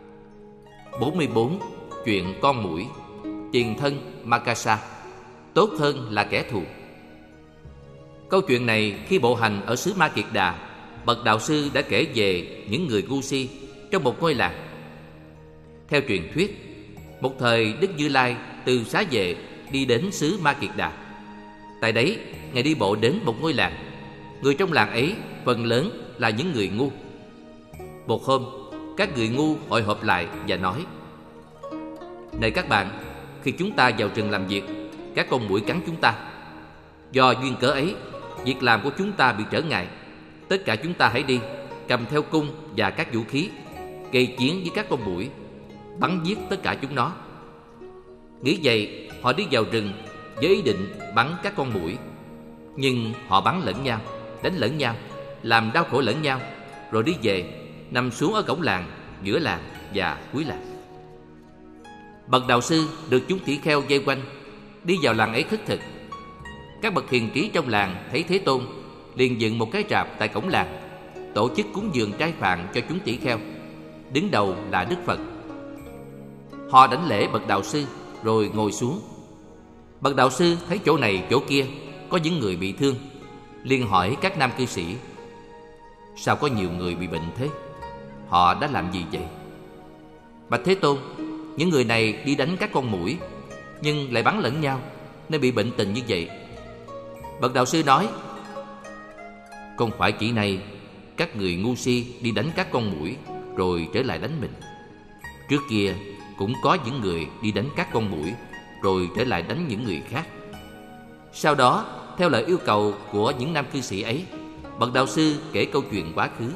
44. Chuyện con muỗi. Tiền thân Makasa, tốt hơn là kẻ thù. Câu chuyện này khi bộ hành ở xứ Ma Kiệt Đà, bậc đạo sư đã kể về những người ngu si trong một ngôi làng. Theo truyền thuyết, một thời Đức Như Lai từ Xá Vệ đi đến xứ Ma Kiệt Đà. Tại đấy, Ngài đi bộ đến một ngôi làng. Người trong làng ấy phần lớn là những người ngu. Một hôm, các người ngu hội họp lại và nói: này các bạn, khi chúng ta vào rừng làm việc, các con muỗi cắn chúng ta. Do duyên cớ ấy, việc làm của chúng ta bị trở ngại. Tất cả chúng ta hãy đi, cầm theo cung và các vũ khí, gây chiến với các con muỗi, bắn giết tất cả chúng nó. Nghĩ vậy, họ đi vào rừng với ý định bắn các con muỗi. Nhưng họ bắn lẫn nhau, đánh lẫn nhau, làm đau khổ lẫn nhau, rồi đi về, nằm xuống ở cổng làng, giữa làng và cuối làng. Bậc đạo sư được chúng tỷ kheo vây quanh, đi vào làng ấy khất thực. Các bậc hiền trí trong làng thấy Thế Tôn, liền dựng một cái rạp tại cổng làng, tổ chức cúng dường trai phạn cho chúng tỷ kheo. Đứng đầu là Đức Phật. Họ đảnh lễ bậc đạo sư rồi ngồi xuống. Bậc đạo sư thấy chỗ này chỗ kia có những người bị thương, liền hỏi các nam cư sĩ: sao có nhiều người bị bệnh thế? Họ đã làm gì vậy? Bạch Thế Tôn, những người này đi đánh các con muỗi, nhưng lại bắn lẫn nhau, nên bị bệnh tình như vậy. Bậc đạo sư nói: không phải chỉ nay các người ngu si đi đánh các con muỗi rồi trở lại đánh mình. Trước kia cũng có những người đi đánh các con muỗi rồi trở lại đánh những người khác. Sau đó, theo lời yêu cầu của những nam cư sĩ ấy, bậc đạo sư kể câu chuyện quá khứ.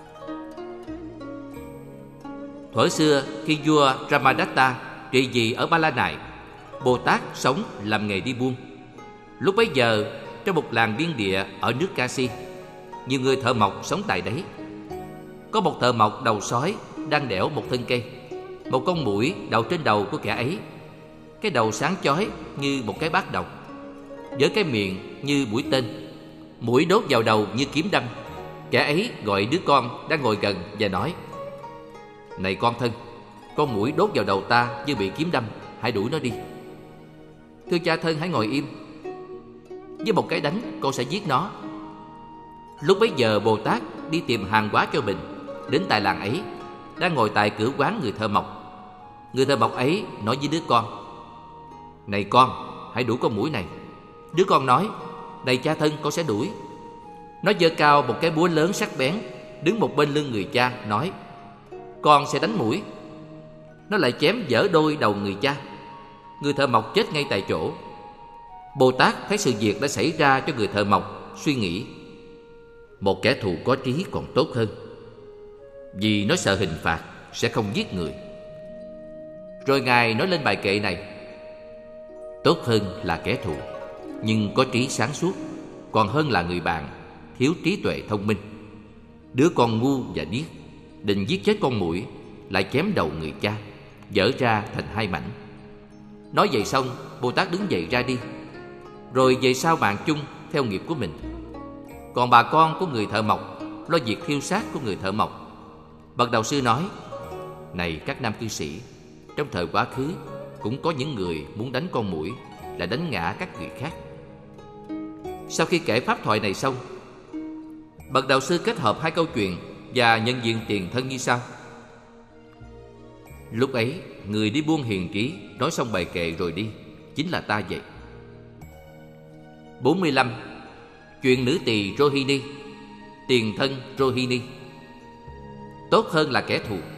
Thuở xưa, khi vua Ramadatta trị vì ở Ba La Nại, Bồ Tát sống làm nghề đi buôn. Lúc bấy giờ, trong một làng biên địa ở nước Kasi, nhiều người thợ mộc sống tại đấy. Có một thợ mộc đầu sói đang đẽo một thân cây. Một con muỗi đậu trên đầu của kẻ ấy. Cái đầu sáng chói như một cái bát độc, với cái miệng như mũi tên. Muỗi đốt vào đầu như kiếm đâm. Kẻ ấy gọi đứa con đang ngồi gần và nói: này con thân, con muỗi đốt vào đầu ta như bị kiếm đâm, hãy đuổi nó đi. Thưa cha thân, hãy ngồi im, với một cái đánh con sẽ giết nó. Lúc bấy giờ Bồ Tát đi tìm hàng hóa cho mình, đến tại làng ấy, đang ngồi tại cửa quán người thợ mộc. Người thợ mộc ấy nói với đứa con: này con, hãy đuổi con muỗi này. Đứa con nói: này cha thân, con sẽ đuổi. Nó giơ cao một cái búa lớn sắc bén, đứng một bên lưng người cha, nói: con sẽ đánh muỗi. Nó lại chém vỡ đôi đầu người cha. Người thợ mộc chết ngay tại chỗ. Bồ Tát thấy sự việc đã xảy ra cho người thợ mộc, suy nghĩ: một kẻ thù có trí còn tốt hơn, vì nó sợ hình phạt sẽ không giết người. Rồi Ngài nói lên bài kệ này: tốt hơn là kẻ thù nhưng có trí sáng suốt, còn hơn là người bạn thiếu trí tuệ thông minh. Đứa con ngu và điếc định giết chết con muỗi, lại chém đầu người cha, vỡ ra thành hai mảnh. Nói vậy xong, Bồ Tát đứng dậy ra đi, rồi về sau mạng chung theo nghiệp của mình. Còn bà con của người thợ mộc lo việc thiêu xác của người thợ mộc. Bậc đạo sư nói: Này các nam cư sĩ, trong thời quá khứ cũng có những người muốn đánh con muỗi là đánh ngã các người khác. Sau khi kể pháp thoại này xong, bậc đạo sư kết hợp hai câu chuyện và nhận diện tiền thân như sau. Lúc ấy, người đi buôn hiền trí nói xong bài kệ rồi đi, chính là ta vậy. 45. Chuyện nữ tỳ Rohini. Tiền thân Rohini. Tốt hơn là kẻ thù.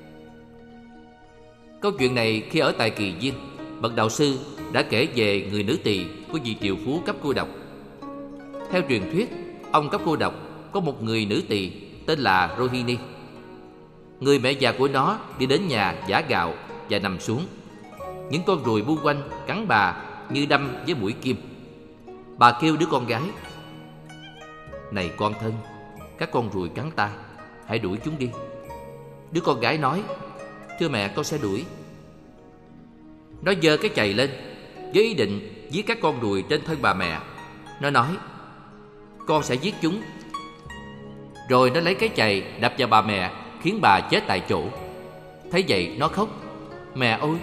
Câu chuyện này khi ở tại Kỳ Viên, bậc đạo sư đã kể về người nữ tỳ của vị triệu phú cấp cô độc. Theo truyền thuyết, ông cấp cô độc có một người nữ tỳ tên là Rohini. Người mẹ già của nó đi đến nhà giã gạo và nằm xuống. Những con ruồi bu quanh cắn bà như đâm với mũi kim. Bà kêu đứa con gái: "Này con thân, các con ruồi cắn ta, hãy đuổi chúng đi." Đứa con gái nói: "Thưa mẹ, con sẽ đuổi." Nó giơ cái chày lên với ý định giết các con ruồi trên thân bà mẹ. Nó nói: "Con sẽ giết chúng." Rồi nó lấy cái chày đập vào bà mẹ, khiến bà chết tại chỗ. Thấy vậy nó khóc: "Mẹ ơi!"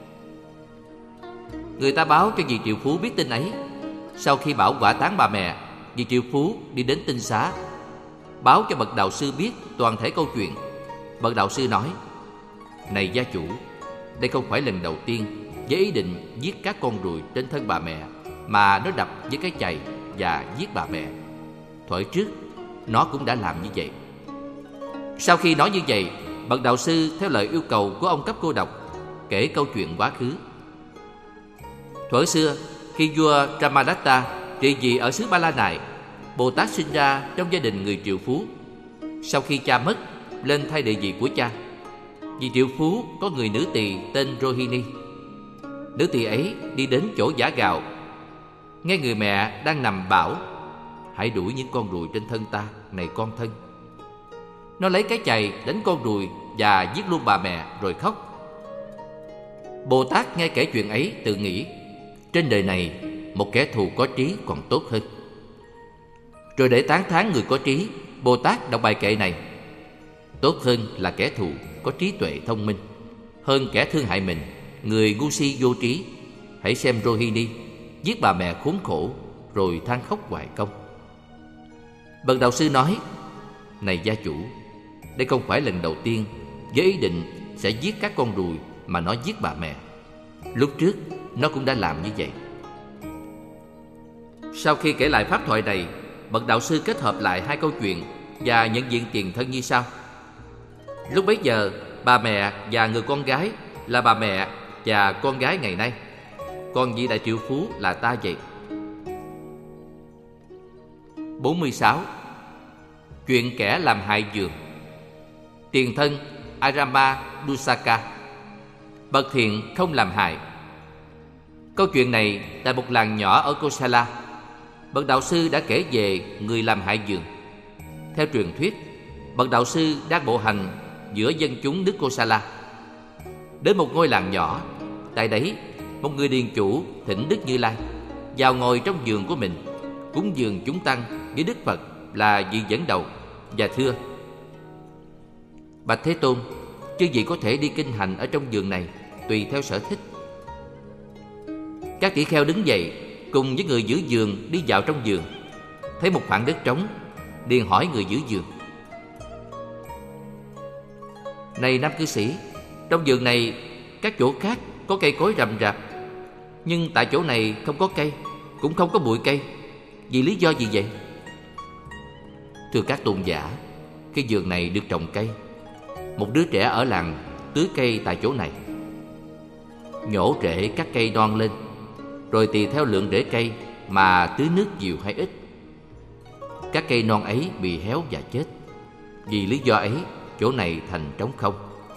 Người ta báo cho vị triệu phú biết tin ấy. Sau khi bảo quả táng bà mẹ, vị triệu phú đi đến tinh xá, báo cho bậc đạo sư biết toàn thể câu chuyện. Bậc đạo sư nói: "Này gia chủ, đây không phải lần đầu tiên với ý định giết các con ruồi trên thân bà mẹ mà nó đập với cái chày và giết bà mẹ. Thuở trước nó cũng đã làm như vậy." Sau khi nói như vậy, bậc đạo sư theo lời yêu cầu của ông cấp cô độc kể câu chuyện quá khứ. Thuở xưa, khi vua Ramadatta trị vì ở xứ Ba La Nại, Bồ Tát sinh ra trong gia đình người triệu phú. Sau khi cha mất, lên thay địa vị của cha. Vì triệu phú có người nữ tỳ tên Rohini. Nữ tỳ ấy đi đến chỗ giã gạo, nghe người mẹ đang nằm bảo: "Hãy đuổi những con ruồi trên thân ta, này con thân." Nó lấy cái chày đánh con ruồi và giết luôn bà mẹ rồi khóc. Bồ Tát nghe kể chuyện ấy tự nghĩ: trên đời này một kẻ thù có trí còn tốt hơn. Rồi để tán thán người có trí, Bồ Tát đọc bài kệ này: tốt hơn là kẻ thù có trí tuệ thông minh, hơn kẻ thương hại mình, người ngu si vô trí. Hãy xem Rohini giết bà mẹ khốn khổ rồi than khóc hoài công. Bậc đạo sư nói: này gia chủ, đây không phải lần đầu tiên với ý định sẽ giết các con ruồi mà nó giết bà mẹ. Lúc trước nó cũng đã làm như vậy. Sau khi kể lại pháp thoại này, bậc đạo sư kết hợp lại hai câu chuyện và nhận diện tiền thân như sau. Lúc bấy giờ, bà mẹ và người con gái là bà mẹ và con gái ngày nay, còn vị đại triệu phú là ta vậy. 46. Chuyện kẻ làm hại vườn. Tiền thân Arama Dusaka. Bậc thiện không làm hại. Câu chuyện này tại một làng nhỏ ở Kosala, bậc đạo sư đã kể về người làm hại vườn. Theo truyền thuyết, bậc đạo sư đang bộ hành giữa dân chúng nước Kosala. Đến một ngôi làng nhỏ, tại đấy một người điền chủ thỉnh Đức Như Lai vào ngồi trong vườn của mình, cúng dường chúng tăng với Đức Phật là vị dẫn đầu, và thưa: bạch Thế Tôn, chư vị có thể đi kinh hành ở trong vườn này tùy theo sở thích. Các tỷ kheo đứng dậy cùng với người giữ vườn đi dạo trong vườn, thấy một khoảng đất trống, liền hỏi người giữ vườn: này nam cư sĩ, trong vườn này các chỗ khác có cây cối rậm rạp, nhưng tại chỗ này không có cây, cũng không có bụi cây, vì lý do gì vậy? Thưa các tôn giả, cái vườn này được trồng cây. Một đứa trẻ ở làng tưới cây tại chỗ này, nhổ rễ các cây non lên, rồi tùy theo lượng rễ cây mà tưới nước nhiều hay ít. Các cây non ấy bị héo và chết. Vì lý do ấy, chỗ này thành trống không.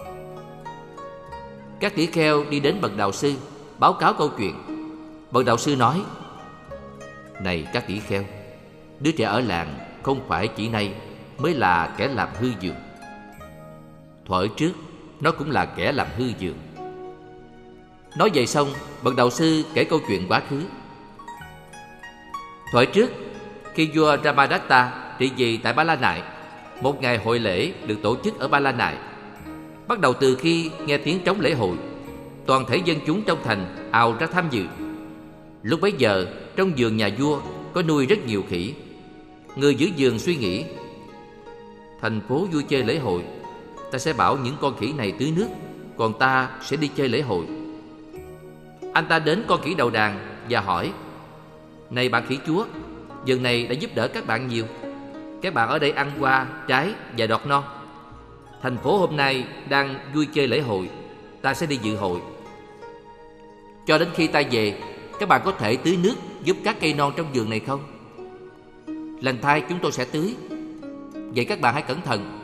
Các tỷ kheo đi đến bậc đạo sư báo cáo câu chuyện. Bậc đạo sư nói: này các tỷ kheo, đứa trẻ ở làng không phải chỉ nay mới là kẻ làm hư vườn. Thuở trước nó cũng là kẻ làm hư vườn. Nói vậy xong, bậc đạo sư kể câu chuyện quá khứ. Thuở trước, khi vua Ramadatta trị vì tại Ba La Nại, một ngày hội lễ được tổ chức ở Ba La Nại. Bắt đầu từ khi nghe tiếng trống lễ hội, toàn thể dân chúng trong thành ào ra tham dự. Lúc bấy giờ, trong vườn nhà vua có nuôi rất nhiều khỉ. Người giữ vườn suy nghĩ, thành phố vui chơi lễ hội, ta sẽ bảo những con khỉ này tưới nước, còn ta sẽ đi chơi lễ hội. Anh ta đến con khỉ đầu đàn và hỏi, này bạn khỉ chúa, vườn này đã giúp đỡ các bạn nhiều. Các bạn ở đây ăn qua, trái và đọt non. Thành phố hôm nay đang vui chơi lễ hội, ta sẽ đi dự hội. Cho đến khi ta về, các bạn có thể tưới nước giúp các cây non trong vườn này không? Lành thay chúng tôi sẽ tưới. Vậy các bạn hãy cẩn thận.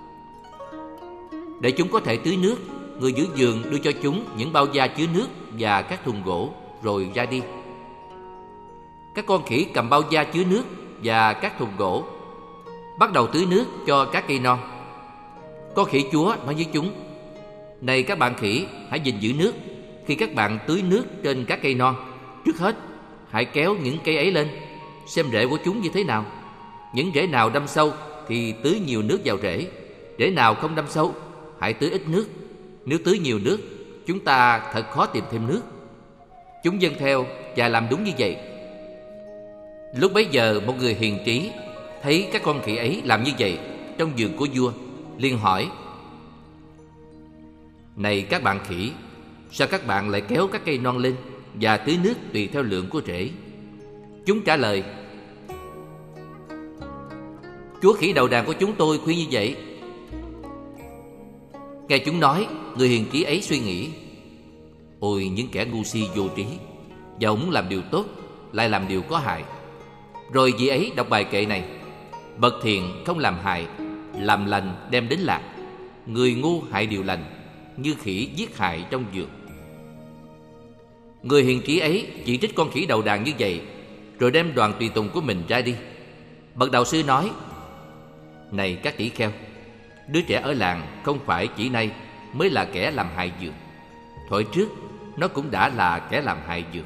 Để chúng có thể tưới nước, người giữ vườn đưa cho chúng những bao da chứa nước và các thùng gỗ, rồi ra đi. Các con khỉ cầm bao da chứa nước và các thùng gỗ, bắt đầu tưới nước cho các cây non. Con khỉ chúa nói với chúng, này các bạn khỉ, hãy gìn giữ nước. Khi các bạn tưới nước trên các cây non, trước hết hãy kéo những cây ấy lên, xem rễ của chúng như thế nào. Những rễ nào đâm sâu thì tưới nhiều nước vào rễ. Rễ nào không đâm sâu, hãy tưới ít nước. Nếu tưới nhiều nước, chúng ta thật khó tìm thêm nước. Chúng vâng theo và làm đúng như vậy. Lúc bấy giờ một người hiền trí thấy các con khỉ ấy làm như vậy trong vườn của vua, liền hỏi, này các bạn khỉ, sao các bạn lại kéo các cây non lên và tưới nước tùy theo lượng của rễ? Chúng trả lời, chúa khỉ đầu đàn của chúng tôi khuyên như vậy. Nghe chúng nói, người hiền trí ấy suy nghĩ, ôi những kẻ ngu si vô trí, dẫu muốn làm điều tốt lại làm điều có hại. Rồi vị ấy đọc bài kệ này, bậc thiện không làm hại, làm lành đem đến lạc. Người ngu hại điều lành, như khỉ giết hại trong vườn. Người hiền trí ấy chỉ trích con khỉ đầu đàn như vậy, rồi đem đoàn tùy tùng của mình ra đi. Bậc đạo sư nói, này các tỷ kheo, đứa trẻ ở làng không phải chỉ nay mới là kẻ làm hại vườn. Thuở trước nó cũng đã là kẻ làm hại vườn.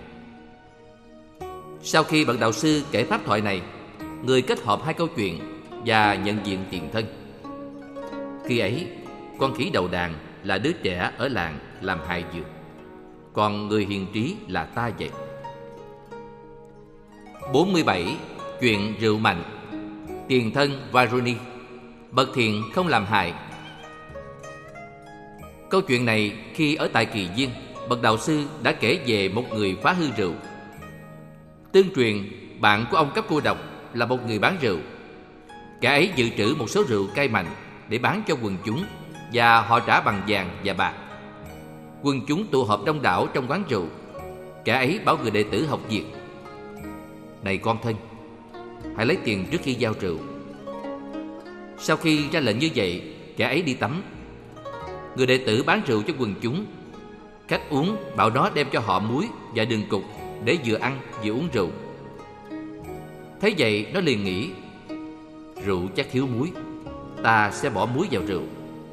Sau khi bậc đạo sư kể pháp thoại này, người kết hợp hai câu chuyện và nhận diện tiền thân. Khi ấy, con khỉ đầu đàn là đứa trẻ ở làng làm hại vườn, còn người hiền trí là ta vậy. 47. Chuyện rượu mạnh. Tiền thân Varuni. Bậc thiện không làm hại. Câu chuyện này khi ở tại Kỳ Viên, bậc đạo sư đã kể về một người phá hư rượu. Tương truyền, bạn của ông Cấp Cô Độc là một người bán rượu. Kẻ ấy dự trữ một số rượu cay mạnh để bán cho quần chúng, và họ trả bằng vàng và bạc. Quần chúng tụ họp đông đảo trong quán rượu. Kẻ ấy bảo người đệ tử học việc, này con thân, hãy lấy tiền trước khi giao rượu. Sau khi ra lệnh như vậy, kẻ ấy đi tắm. Người đệ tử bán rượu cho quần chúng. Khách uống bảo nó đem cho họ muối và đường cục để vừa ăn vừa uống rượu. Thế vậy nó liền nghĩ, rượu chắc thiếu muối, ta sẽ bỏ muối vào rượu.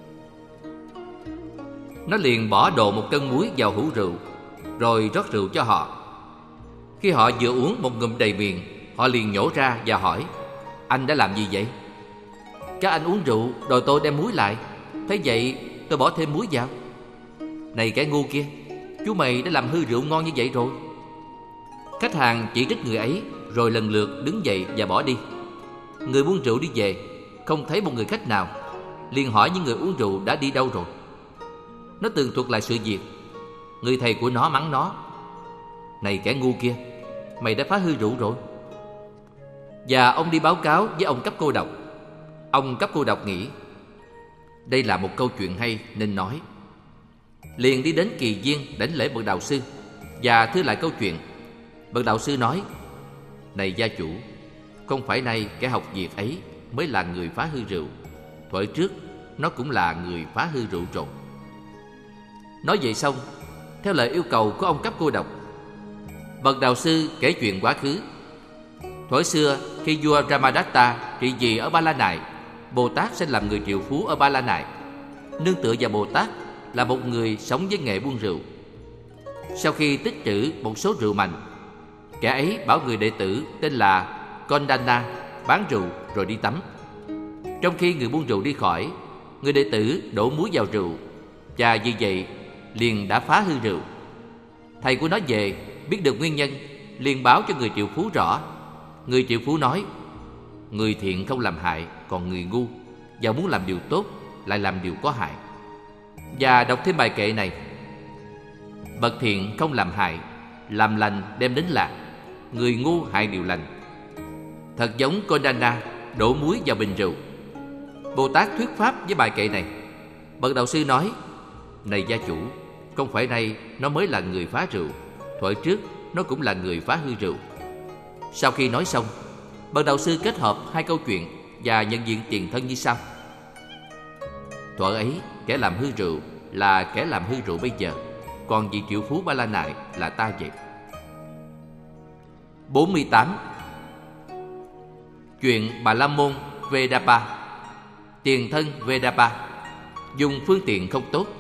Nó liền bỏ đồ 1 cân muối vào hũ rượu, rồi rót rượu cho họ. Khi họ vừa uống một ngụm đầy miệng, họ liền nhổ ra và hỏi, anh đã làm gì vậy? Các anh uống rượu đòi tôi đem muối lại, thế vậy tôi bỏ thêm muối vào. Này kẻ ngu kia, chú mày đã làm hư rượu ngon như vậy rồi. Khách hàng chỉ trích người ấy, rồi lần lượt đứng dậy và bỏ đi. Người buôn rượu đi về, không thấy một người khách nào, liền hỏi những người uống rượu đã đi đâu rồi. Nó tường thuật lại sự việc. Người thầy của nó mắng nó, này kẻ ngu kia, mày đã phá hư rượu rồi. Và ông đi báo cáo với ông Cấp Cô Độc. Ông Cấp Cô Độc nghĩ, đây là một câu chuyện hay nên nói. Liền đi đến Kỳ Viên đảnh lễ bậc đạo sư và thưa lại câu chuyện. Bậc đạo sư nói, này gia chủ, không phải nay kẻ học việc ấy mới là người phá hư rượu. Thuở trước nó cũng là người phá hư rượu rồi. Nói vậy xong, theo lời yêu cầu của ông Cấp Cô Độc, bậc đạo sư kể chuyện quá khứ. Thuở xưa, khi vua Ramadatta trị vì ở Ba La Nại, Bồ Tát sinh làm người triệu phú ở Ba La Nại. Nương tựa vào Bồ Tát là một người sống với nghề buôn rượu. Sau khi tích trữ một số rượu mạnh, kẻ ấy bảo người đệ tử tên là Kondana bán rượu rồi đi tắm. Trong khi người buôn rượu đi khỏi, người đệ tử đổ muối vào rượu Và vì vậy liền đã phá hư rượu. Thầy của nó về, biết được nguyên nhân, liền báo cho người triệu phú rõ. Người triệu phú nói: người thiện không làm hại, còn người ngu và muốn làm điều tốt lại làm điều có hại. Và đọc thêm bài kệ này: bậc thiện không làm hại, làm lành đem đến lạc, người ngu hại điều lành. Thật giống Kondana đổ muối vào bình rượu. Bồ Tát thuyết pháp với bài kệ này. Bậc đạo sư nói: này gia chủ, không phải nay nó mới là người phá rượu, thuở trước nó cũng là người phá hư rượu. Sau khi nói xong, bậc đạo sư kết hợp hai câu chuyện và nhận diện tiền thân như sau: thuở ấy kẻ làm hư rượu là kẻ làm hư rượu bây giờ, còn vị triệu phú Ba La Nại là ta vậy. 48. Chuyện Bà La Môn Vedapa. Tiền thân Vedapa dùng phương tiện không tốt.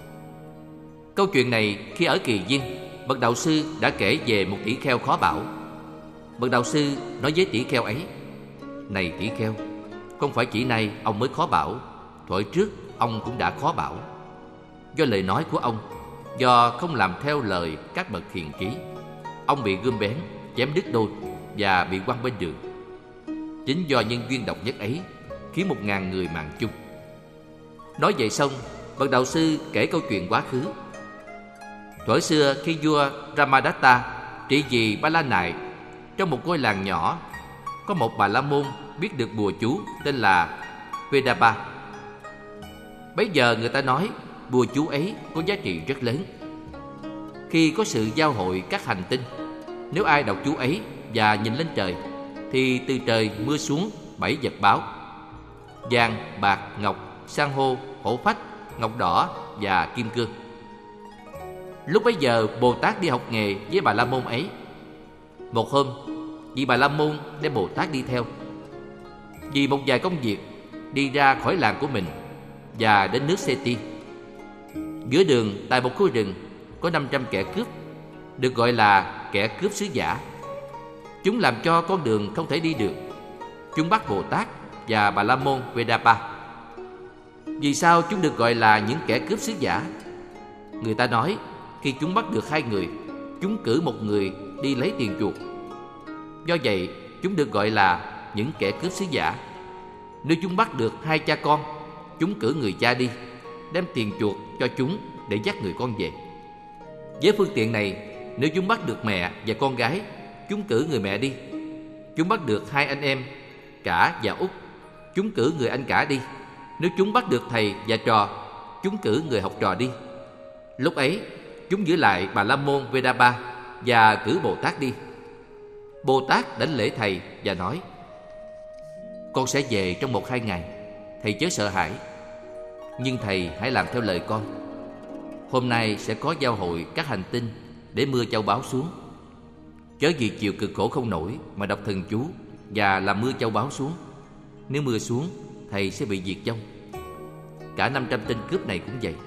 Câu chuyện này khi ở Kỳ Viên, bậc đạo sư đã kể về một tỷ kheo khó bảo. Bậc đạo sư nói với tỷ kheo ấy: này tỷ kheo, không phải chỉ nay ông mới khó bảo, thuở trước ông cũng đã khó bảo. Do lời nói của ông, do không làm theo lời các bậc hiền trí, ông bị gươm bén, chém đứt đôi và bị quăng bên đường. Chính do nhân duyên độc nhất ấy khiến 1000 người mạng chung. Nói vậy xong, bậc đạo sư kể câu chuyện quá khứ. Thuở xưa khi vua Ramadatta trị vì Ba La Nại, trong một ngôi làng nhỏ có một bà la môn biết được bùa chú tên là Vedapa. Bấy giờ người ta nói bùa chú ấy có giá trị rất lớn. Khi có sự giao hội các hành tinh, nếu ai đọc chú ấy và nhìn lên trời, thì từ trời mưa xuống 7 vật báo: vàng, bạc, ngọc, san hô, hổ phách, ngọc đỏ và kim cương. Lúc bấy giờ Bồ Tát đi học nghề với bà la môn ấy. Một hôm, vị bà la môn đem Bồ Tát đi theo. Vì một vài công việc, đi ra khỏi làng của mình và đến nước Seti. Giữa đường tại một khu rừng có 500 kẻ cướp, được gọi là kẻ cướp sứ giả. Chúng làm cho con đường không thể đi được. Chúng bắt Bồ Tát và bà la môn Vedapa. Vì sao chúng được gọi là những kẻ cướp sứ giả? Người ta nói khi chúng bắt được 2 người, chúng cử một người đi lấy tiền chuộc. Do vậy chúng được gọi là những kẻ cướp sứ giả. Nếu chúng bắt được 2 cha con, chúng cử người cha đi, đem tiền chuộc cho chúng để dắt người con về. Với phương tiện này, nếu chúng bắt được mẹ và con gái, chúng cử người mẹ đi. Chúng bắt được 2 anh em, cả và út, chúng cử người anh cả đi. Nếu chúng bắt được thầy và trò, chúng cử người học trò đi. Lúc ấy chúng giữ lại bà la môn Vedapa và cử Bồ Tát đi. Bồ Tát đảnh lễ thầy và nói: con sẽ về trong 1-2 ngày, thầy chớ sợ hãi. Nhưng thầy hãy làm theo lời con. Hôm nay sẽ có giao hội các hành tinh để mưa châu báu xuống. Chớ vì chịu cực khổ không nổi mà đọc thần chú và làm mưa châu báu xuống. Nếu mưa xuống, thầy sẽ bị diệt vong. Cả 500 tên cướp này cũng vậy.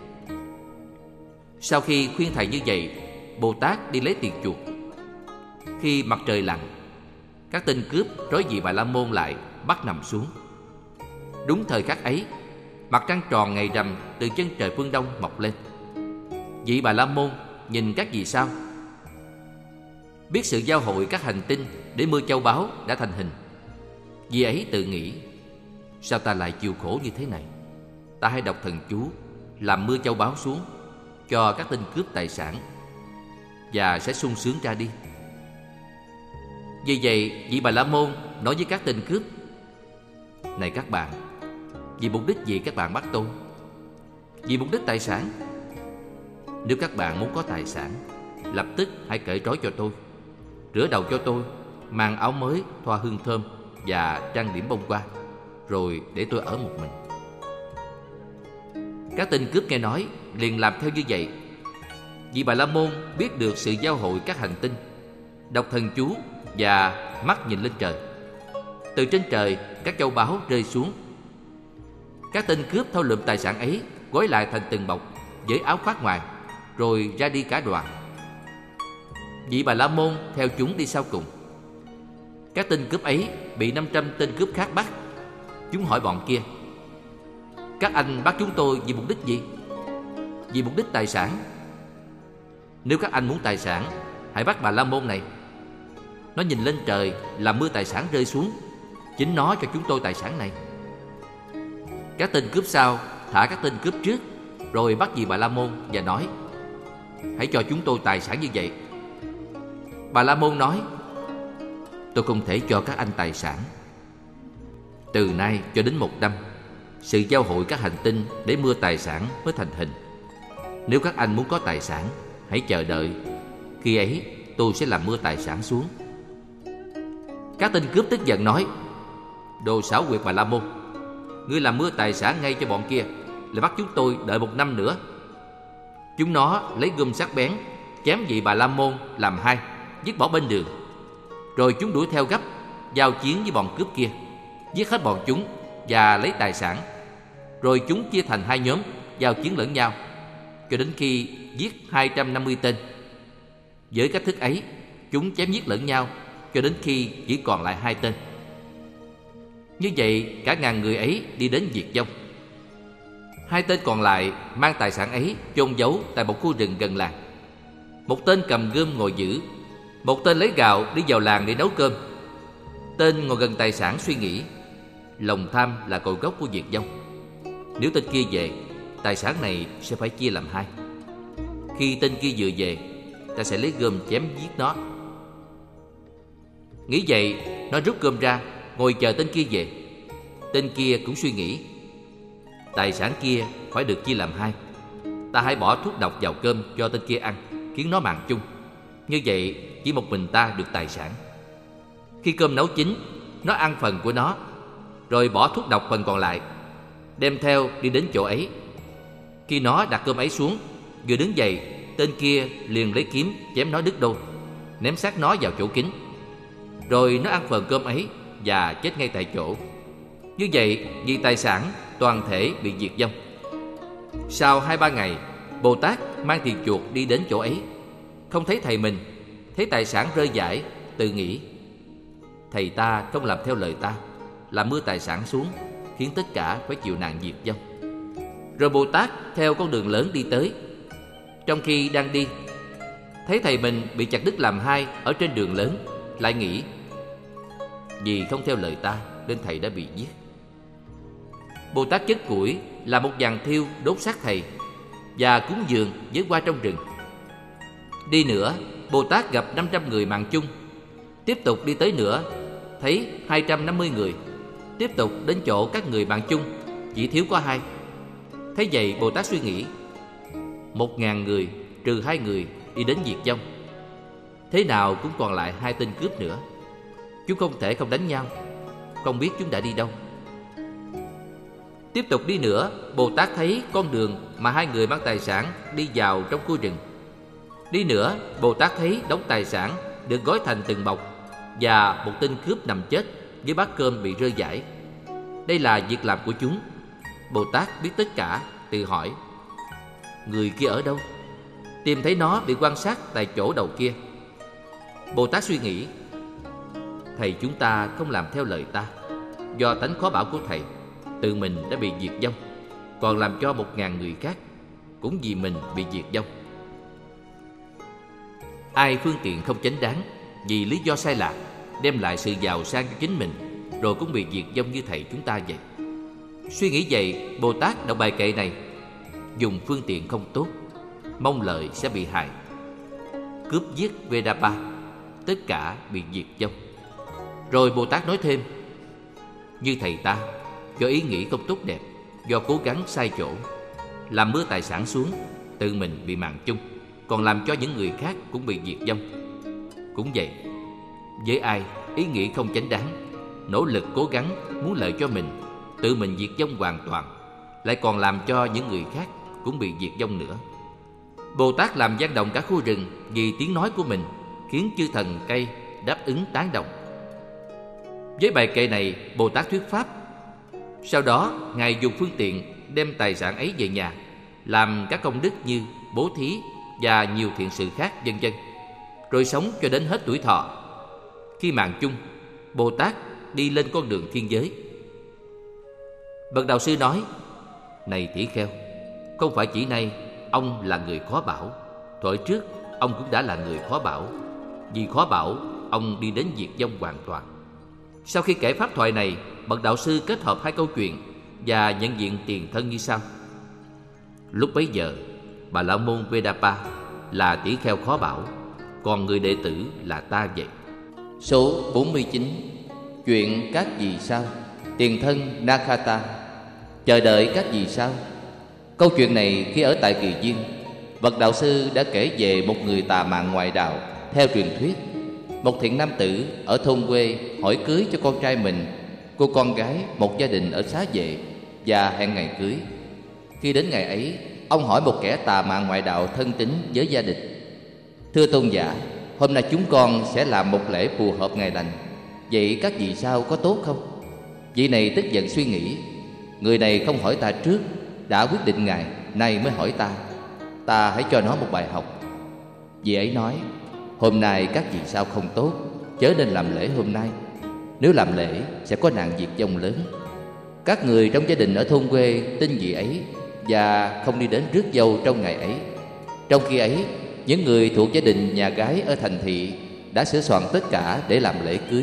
Sau khi khuyên thầy như vậy, Bồ Tát đi lấy tiền chuộc. Khi mặt trời lặn, các tên cướp trói vị bà la môn lại, bắt nằm xuống. Đúng thời khắc ấy, mặt trăng tròn ngày rằm từ chân trời phương đông mọc lên. Vị bà la môn nhìn các vì sao, biết sự giao hội các hành tinh để mưa châu báu đã thành hình. Vì ấy tự nghĩ: sao ta lại chịu khổ như thế này? Ta hãy đọc thần chú, làm mưa châu báu xuống, cho các tên cướp tài sản, và sẽ sung sướng ra đi. Vì vậy, vị bà la môn nói với các tên cướp: này các bạn, vì mục đích gì các bạn bắt tôi? Vì mục đích tài sản. Nếu các bạn muốn có tài sản, lập tức hãy cởi trói cho tôi, rửa đầu cho tôi, mang áo mới thoa hương thơm và trang điểm bông hoa, rồi để tôi ở một mình. Các tên cướp nghe nói liền làm theo như vậy. Vị bà la môn biết được sự giao hội các hành tinh, đọc thần chú và mắt nhìn lên trời. Từ trên trời các châu báu rơi xuống. Các tên cướp thâu lượm tài sản ấy, gói lại thành từng bọc với áo khoác ngoài, rồi ra đi cả đoàn. Vị bà la môn theo chúng đi sau cùng. Các tên cướp ấy bị 500 tên cướp khác bắt. Chúng hỏi bọn kia: các anh bắt chúng tôi vì mục đích gì? vì mục đích tài sản. Nếu các anh muốn tài sản, hãy bắt Bà La Môn này. Nó nhìn lên trời làm mưa tài sản rơi xuống. Chính nó cho chúng tôi tài sản này. Các tên cướp sau thả các tên cướp trước, rồi bắt dì Bà La Môn và nói: hãy cho chúng tôi tài sản như vậy. Bà La Môn nói: tôi không thể cho các anh tài sản. Từ nay cho đến 1 năm, sự giao hội các hành tinh để mưa tài sản mới thành hình. Nếu các anh muốn có tài sản, hãy chờ đợi. Khi ấy tôi sẽ làm mưa tài sản xuống. Các tên cướp tức giận nói: đồ xảo quyệt Bà La Môn, ngươi làm mưa tài sản ngay cho bọn kia, lại bắt chúng tôi đợi 1 năm nữa. Chúng nó lấy gươm sắc bén chém vị Bà La Môn làm 2, vứt bỏ bên đường. Rồi chúng đuổi theo gấp, giao chiến với bọn cướp kia, giết hết bọn chúng và lấy tài sản. Rồi chúng chia thành 2 nhóm, giao chiến lẫn nhau, cho đến khi giết 250 tên. Với cách thức ấy, chúng chém giết lẫn nhau cho đến khi chỉ còn lại 2 tên. Như vậy, cả ngàn người ấy đi đến diệt vong. 2 tên còn lại mang tài sản ấy chôn giấu tại một khu rừng gần làng. Một tên cầm gươm ngồi giữ, một tên lấy gạo đi vào làng để nấu cơm. Tên ngồi gần tài sản suy nghĩ: lòng tham là cội gốc của diệt vong. Nếu tên kia về, tài sản này sẽ phải chia làm 2. Khi tên kia vừa về, ta sẽ lấy gươm chém giết nó. Nghĩ vậy, nó rút gươm ra, ngồi chờ tên kia về. Tên kia cũng suy nghĩ: tài sản kia phải được chia làm 2. Ta hãy bỏ thuốc độc vào cơm cho tên kia ăn, khiến nó màng chung. Như vậy chỉ một mình ta được tài sản. Khi cơm nấu chín, nó ăn phần của nó, rồi bỏ thuốc độc phần còn lại, đem theo đi đến chỗ ấy. Khi nó đặt cơm ấy xuống, vừa đứng dậy, tên kia liền lấy kiếm chém nó đứt đôi, ném xác nó vào chỗ kính. Rồi nó ăn phần cơm ấy và chết ngay tại chỗ. Như vậy, vì tài sản toàn thể bị diệt vong. Sau 2-3 ngày, Bồ Tát mang tiền chuộc đi đến chỗ ấy, không thấy thầy mình, thấy tài sản rơi rải, tự nghĩ: thầy ta không làm theo lời ta, làm mưa tài sản xuống, khiến tất cả phải chịu nạn diệt vong. Rồi Bồ Tát theo con đường lớn đi tới. Trong khi đang đi, thấy thầy mình bị chặt đứt làm 2 ở trên đường lớn, lại nghĩ: vì không theo lời ta nên thầy đã bị giết. Bồ Tát chất củi làm một giàn thiêu đốt xác thầy và cúng dường với hoa trong rừng. Đi nữa, Bồ Tát gặp 500 người mạng chung. Tiếp tục đi tới nữa, thấy 250 người. Tiếp tục đến chỗ các người mạng chung, chỉ thiếu có 2. Thế vậy Bồ Tát suy nghĩ: 1000 người trừ 2 người đi đến diệt vong. Thế nào cũng còn lại 2 tên cướp nữa. Chúng không thể không đánh nhau, không biết chúng đã đi đâu. Tiếp tục đi nữa, Bồ Tát thấy con đường mà 2 người mang tài sản đi vào trong khu rừng. Đi nữa, Bồ Tát thấy đống tài sản được gói thành từng bọc và một tên cướp nằm chết với bát cơm bị rơi rải. Đây là việc làm của chúng. Bồ Tát biết tất cả, tự hỏi: người kia ở đâu? Tìm thấy nó bị quan sát tại chỗ đầu kia. Bồ Tát suy nghĩ: thầy chúng ta không làm theo lời ta, do tánh khó bảo của thầy, tự mình đã bị diệt vong, còn làm cho 1000 người khác cũng vì mình bị diệt vong. Ai phương tiện không chánh đáng, vì lý do sai lạc, đem lại sự giàu sang cho chính mình, rồi cũng bị diệt vong như thầy chúng ta vậy. Suy nghĩ vậy, Bồ Tát đọc bài kệ này: dùng phương tiện không tốt, mong lợi sẽ bị hại. Cướp giết Vedapa, tất cả bị diệt vong. Rồi Bồ Tát nói thêm: như thầy ta, do ý nghĩ không tốt đẹp, do cố gắng sai chỗ, làm mưa tài sản xuống, tự mình bị mạng chung, còn làm cho những người khác cũng bị diệt vong. Cũng vậy, với ai ý nghĩ không chánh đáng, nỗ lực cố gắng muốn lợi cho mình, tự mình diệt vong hoàn toàn, lại còn làm cho những người khác cũng bị diệt vong nữa. Bồ Tát làm vang động cả khu rừng vì tiếng nói của mình, khiến chư thần cây đáp ứng tán đồng. Với bài kệ này, Bồ Tát thuyết pháp. Sau đó, Ngài dùng phương tiện đem tài sản ấy về nhà, làm các công đức như bố thí và nhiều thiện sự khác vân vân, rồi sống cho đến hết tuổi thọ. Khi mạng chung, Bồ Tát đi lên con đường thiên giới. Bậc đạo sư nói: này tỷ kheo, không phải chỉ nay ông là người khó bảo. Thuở trước ông cũng đã là người khó bảo. Vì khó bảo, ông đi đến diệt vong hoàn toàn. Sau khi kể pháp thoại này, bậc đạo sư kết hợp hai câu chuyện và nhận diện tiền thân như sau. Lúc bấy giờ, Bà La Môn Vedapa là tỷ kheo khó bảo, còn người đệ tử là ta vậy. Số 49. Chuyện các vì sao. Tiền thân Nakata. Chờ đợi các vì sao. Câu chuyện này khi ở tại Kỳ Duyên, bậc đạo sư đã kể về một người tà mạn ngoại đạo. Theo truyền thuyết, một thiện nam tử ở thôn quê hỏi cưới cho con trai mình cô con gái một gia đình ở Xá Vệ và hẹn ngày cưới. Khi đến ngày ấy, ông hỏi một kẻ tà mạn ngoại đạo thân tín với gia đình: Thưa tôn giả, hôm nay chúng con sẽ làm một lễ phù hợp ngày lành, vậy các vị sao có tốt không? Vị này tức giận suy nghĩ: Người này không hỏi ta trước, đã quyết định ngày, nay mới hỏi ta. Ta hãy cho nó một bài học. Vị ấy nói: Hôm nay các vị sao không tốt, chớ nên làm lễ hôm nay. Nếu làm lễ sẽ có nạn diệt vong lớn. Các người trong gia đình ở thôn quê tin vị ấy và không đi đến rước dâu trong ngày ấy. Trong khi ấy, những người thuộc gia đình nhà gái ở thành thị đã sửa soạn tất cả để làm lễ cưới.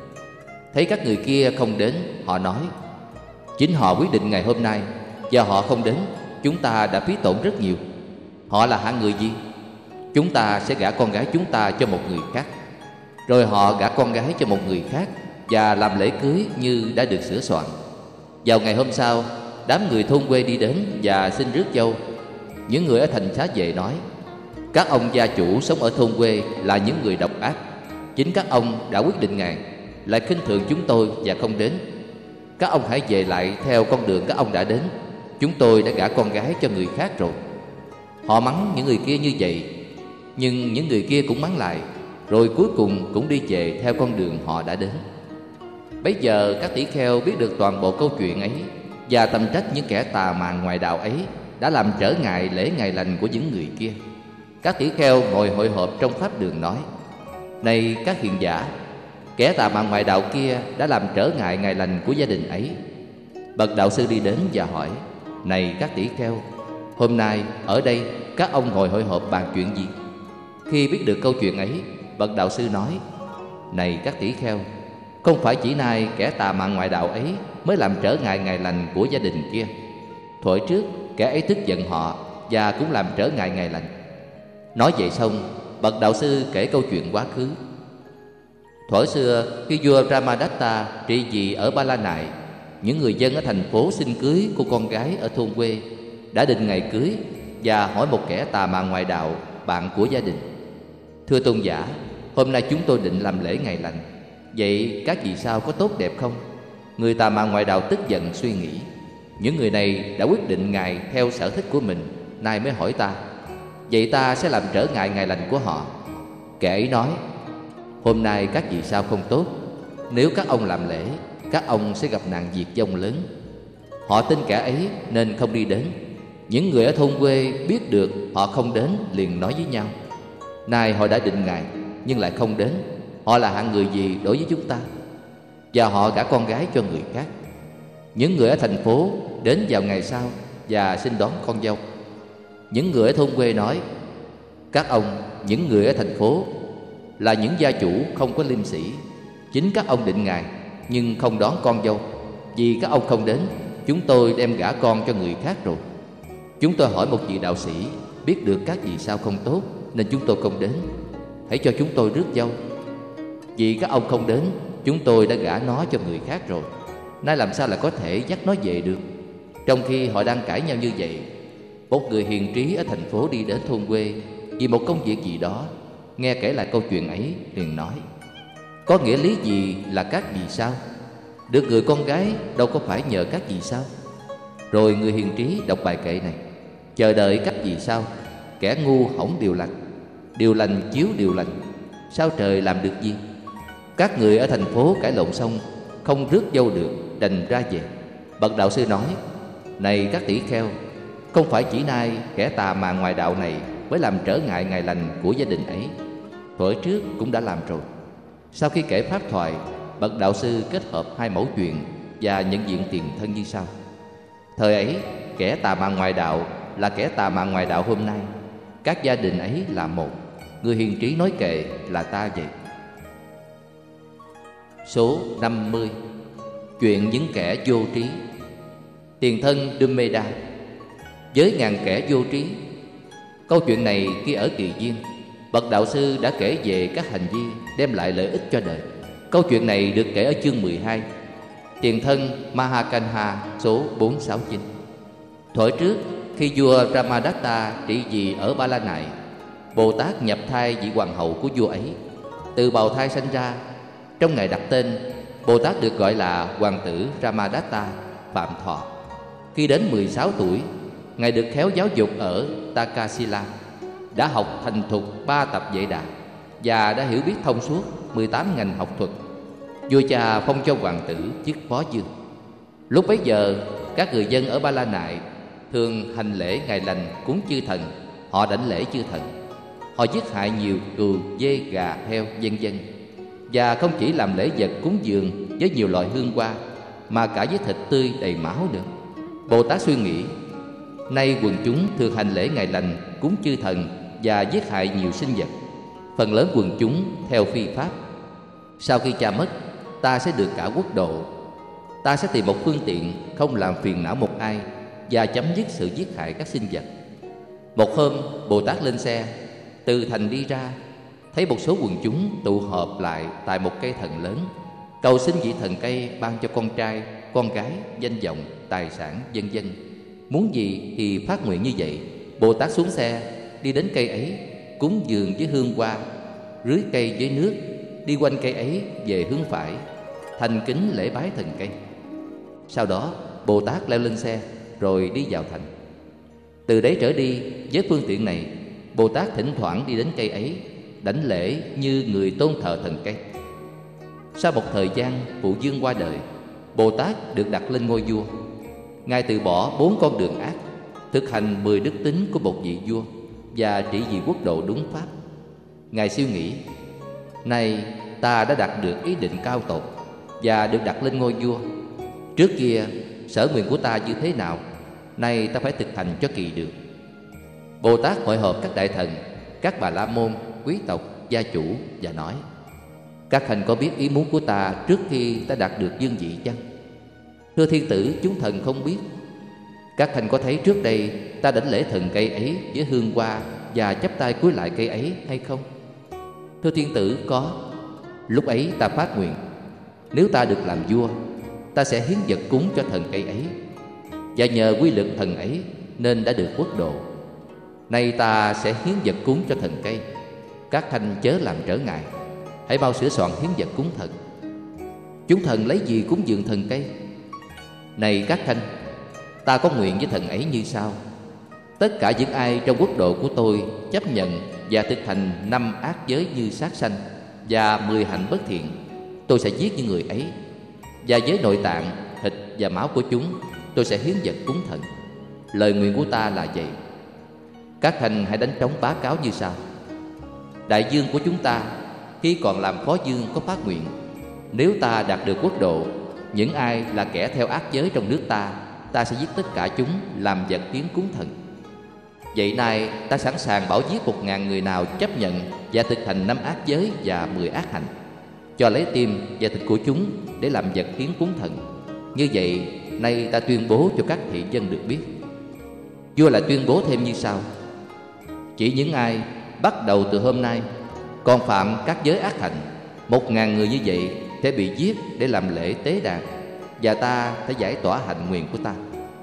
Thấy các người kia không đến, họ nói: Chính họ quyết định ngày hôm nay, và họ không đến, chúng ta đã phí tổn rất nhiều. Họ là hạng người gì? Chúng ta sẽ gả con gái chúng ta cho một người khác. Rồi họ gả con gái cho một người khác và làm lễ cưới như đã được sửa soạn. Vào ngày hôm sau, đám người thôn quê đi đến và xin rước dâu. Những người ở thành Xá Vệ nói: Các ông gia chủ sống ở thôn quê là những người độc ác. Chính các ông đã quyết định ngày, lại khinh thường chúng tôi và không đến. Các ông hãy về lại theo con đường các ông đã đến. Chúng tôi đã gả con gái cho người khác rồi. Họ mắng những người kia như vậy, nhưng những người kia cũng mắng lại, rồi cuối cùng cũng đi về theo con đường họ đã đến. Bấy giờ các tỷ kheo biết được toàn bộ câu chuyện ấy và tầm trách những kẻ tà mạn ngoại đạo ấy đã làm trở ngại lễ ngày lành của những người kia. Các tỷ kheo ngồi hội họp trong pháp đường nói: Này các hiền giả, kẻ tà mạn ngoại đạo kia đã làm trở ngại ngày lành của gia đình ấy. Bậc đạo sư đi đến và hỏi: Này các tỷ kheo, hôm nay ở đây các ông ngồi hội họp bàn chuyện gì? Khi biết được câu chuyện ấy, bậc đạo sư nói: Này các tỷ kheo, không phải chỉ nay kẻ tà mạn ngoại đạo ấy mới làm trở ngại ngày lành của gia đình kia. Thuở trước kẻ ấy tức giận họ và cũng làm trở ngại ngày lành. Nói vậy xong, bậc đạo sư kể câu chuyện quá khứ. Thuở xưa, khi vua Ramadatta trị vì ở Ba La Nại, những người dân ở thành phố xin cưới cô con gái ở thôn quê đã định ngày cưới và hỏi một kẻ tà mạn ngoại đạo, bạn của gia đình: Thưa tôn giả, hôm nay chúng tôi định làm lễ ngày lành, vậy các vị sao có tốt đẹp không? Người tà mạn ngoại đạo tức giận suy nghĩ: Những người này đã quyết định ngày theo sở thích của mình, nay mới hỏi ta, vậy ta sẽ làm trở ngại ngày lành của họ. Kẻ ấy nói: Hôm nay các vị sao không tốt, nếu các ông làm lễ, các ông sẽ gặp nạn diệt vong lớn. Họ tin kẻ ấy nên không đi đến. Những người ở thôn quê biết được họ không đến liền nói với nhau: Nay họ đã định ngày nhưng lại không đến, họ là hạng người gì đối với chúng ta? Và họ gả con gái cho người khác. Những người ở thành phố đến vào ngày sau và xin đón con dâu. Những người ở thôn quê nói: Các ông, những người ở thành phố, là những gia chủ không có liêm sĩ. Chính các ông định ngày nhưng không đón con dâu. Vì các ông không đến, chúng tôi đem gả con cho người khác rồi. Chúng tôi hỏi một vị đạo sĩ, biết được các vị sao không tốt nên chúng tôi không đến. Hãy cho chúng tôi rước dâu. Vì các ông không đến, chúng tôi đã gả nó cho người khác rồi. Nay làm sao lại có thể dắt nó về được? Trong khi họ đang cãi nhau như vậy, một người hiền trí ở thành phố đi đến thôn quê vì một công việc gì đó, nghe kể lại câu chuyện ấy liền nói: Có nghĩa lý gì là các vị sao? Được người con gái đâu có phải nhờ các vị sao? Rồi người hiền trí đọc bài kệ này: Chờ đợi các vị sao? Kẻ ngu hỏng điều lành chiếu điều lành, sao trời làm được gì? Các người ở thành phố cãi lộn xong, không rước dâu được, đành ra về. Bậc đạo sư nói: Này các tỷ kheo, không phải chỉ nay kẻ tà mạn ngoại đạo này mới làm trở ngại ngày lành của gia đình ấy, thuở trước cũng đã làm rồi. Sau khi kể pháp thoại, bậc đạo sư kết hợp hai mẫu chuyện và nhận diện tiền thân như sau. Thời ấy, kẻ tà mạn ngoại đạo là kẻ tà mạng ngoài đạo hôm nay. Các gia đình ấy là một. Người hiền trí nói kệ là ta vậy. Số 50. Chuyện những kẻ vô trí. Tiền thân Dumeda. Với ngàn kẻ vô trí. Câu chuyện này khi ở Kỳ Viên, bậc đạo sư đã kể về các hành vi đem lại lợi ích cho đời. Câu chuyện này được kể ở chương 12, Tiền thân Mahakanha số 469. Thuở trước, khi vua Ramadatta trị vì ở Ba La Nại, Bồ Tát nhập thai vị hoàng hậu của vua ấy. Từ bào thai sanh ra, trong ngày đặt tên, Bồ Tát được gọi là hoàng tử Ramadatta Phạm Thọ. Khi đến 16 tuổi, Ngài được khéo giáo dục ở Takasila, đã học thành thục 3 tập Vệ Đà và đã hiểu biết thông suốt 18 ngành học thuật. Vua cha phong cho hoàng tử chức phó vương. Lúc bấy giờ, các người dân ở Ba La Nại thường hành lễ ngày lành cúng chư thần. Họ đảnh lễ chư thần. Họ giết hại nhiều cừu, dê, gà, heo, vân vân. Và không chỉ làm lễ vật cúng dường với nhiều loại hương hoa, mà cả với thịt tươi đầy máu nữa. Bồ Tát suy nghĩ, nay quần chúng thường hành lễ ngày lành cúng chư thần và giết hại nhiều sinh vật. Phần lớn quần chúng theo phi pháp. Sau khi cha mất, ta sẽ được cả quốc độ. Ta sẽ tìm một phương tiện không làm phiền não một ai và chấm dứt sự giết hại các sinh vật. Một hôm, Bồ Tát lên xe, từ thành đi ra, thấy một số quần chúng tụ họp lại tại một cây thần lớn, cầu xin vị thần cây ban cho con trai, con gái, danh vọng, tài sản, vân vân. Muốn gì thì phát nguyện như vậy. Bồ Tát xuống xe, đi đến cây ấy, cúng dường với hương hoa, rưới cây với nước, đi quanh cây ấy về hướng phải, thành kính lễ bái thần cây. Sau đó, Bồ Tát leo lên xe rồi đi vào thành. Từ đấy trở đi, với phương tiện này, Bồ Tát thỉnh thoảng đi đến cây ấy, đảnh lễ như người tôn thờ thần cây. Sau một thời gian, phụ vương qua đời, Bồ Tát được đặt lên ngôi vua. Ngài từ bỏ 4 con đường ác, thực hành 10 đức tính của một vị vua và trị vì quốc độ đúng pháp. Ngài suy nghĩ, nay ta đã đạt được ý định cao tột và được đặt lên ngôi vua. Trước kia sở nguyện của ta như thế nào, nay ta phải thực hành cho kỳ được. Bồ Tát hội họp các đại thần, các bà la môn, quý tộc, gia chủ và nói, các hành có biết ý muốn của ta trước khi ta đạt được vương vị chăng? Thưa thiên tử, chúng thần không biết. Các hành có thấy trước đây ta đảnh lễ thần cây ấy với hương hoa và chắp tay cúi lại cây ấy hay không? Thưa thiên tử, có. Lúc ấy ta phát nguyện, nếu ta được làm vua, ta sẽ hiến vật cúng cho thần cây ấy, và nhờ quy lực thần ấy nên đã được quốc độ. Nay ta sẽ hiến vật cúng cho thần cây. Các khanh chớ làm trở ngại, hãy mau sửa soạn hiến vật cúng thần. Chúng thần lấy gì cúng dường thần cây? Này các khanh, ta có nguyện với thần ấy như sau: tất cả những ai trong quốc độ của tôi chấp nhận và thực hành 5 ác giới như sát sanh và 10 hạnh bất thiện, tôi sẽ giết những người ấy, và với nội tạng, thịt và máu của chúng tôi sẽ hiến vật cúng thần. Lời nguyện của ta là vậy. Các khanh hãy đánh trống bá cáo như sau: đại vương của chúng ta khi còn làm phó vương có phát nguyện, nếu ta đạt được quốc độ, những ai là kẻ theo ác giới trong nước ta sẽ giết tất cả chúng làm vật hiến cúng thần. Vậy nay ta sẵn sàng bảo giết 1000 người nào chấp nhận và thực hành 5 ác giới và 10 ác hạnh, cho lấy tim và thịt của chúng để làm vật hiến cúng thần. Như vậy, nay ta tuyên bố cho các thị dân được biết. Vua lại tuyên bố thêm như sau: chỉ những ai bắt đầu từ hôm nay còn phạm các giới ác hạnh, 1000 người như vậy sẽ bị giết để làm lễ tế đàn, và ta sẽ giải tỏa hạnh nguyện của ta.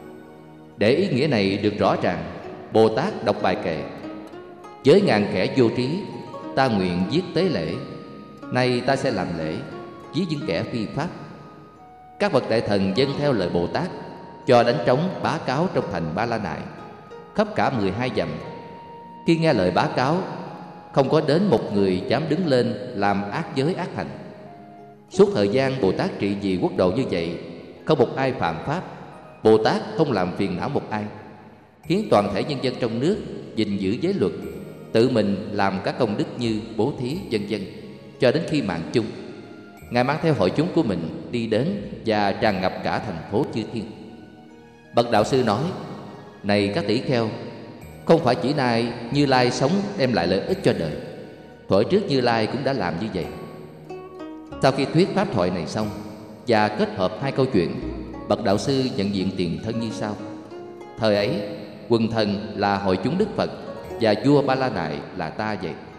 Để ý nghĩa này được rõ ràng, Bồ Tát đọc bài kệ: với ngàn kẻ vô trí, ta nguyện giết tế lễ. Nay ta sẽ làm lễ với những kẻ phi pháp. Các bậc đại thần dâng theo lời Bồ Tát, cho đánh trống bá cáo trong thành Ba La Nại, khắp cả 12 dặm. Khi nghe lời bá cáo, không có đến một người dám đứng lên làm ác giới ác hành. Suốt thời gian Bồ Tát trị vì quốc độ như vậy, không một ai phạm pháp. Bồ Tát không làm phiền não một ai, khiến toàn thể nhân dân trong nước gìn giữ giới luật, tự mình làm các công đức như bố thí vân vân, cho đến khi mạng chung. Ngài mang theo hội chúng của mình đi đến và tràn ngập cả thành phố chư thiên. Bậc đạo sư nói: Này các tỷ kheo, không phải chỉ nay Như Lai sống đem lại lợi ích cho đời. Thuở trước Như Lai cũng đã làm như vậy. Sau khi thuyết pháp thoại này xong và kết hợp hai câu chuyện, bậc đạo sư nhận diện tiền thân như sau. Thời ấy, quần thần là hội chúng Đức Phật và vua Ba La Nại là ta vậy.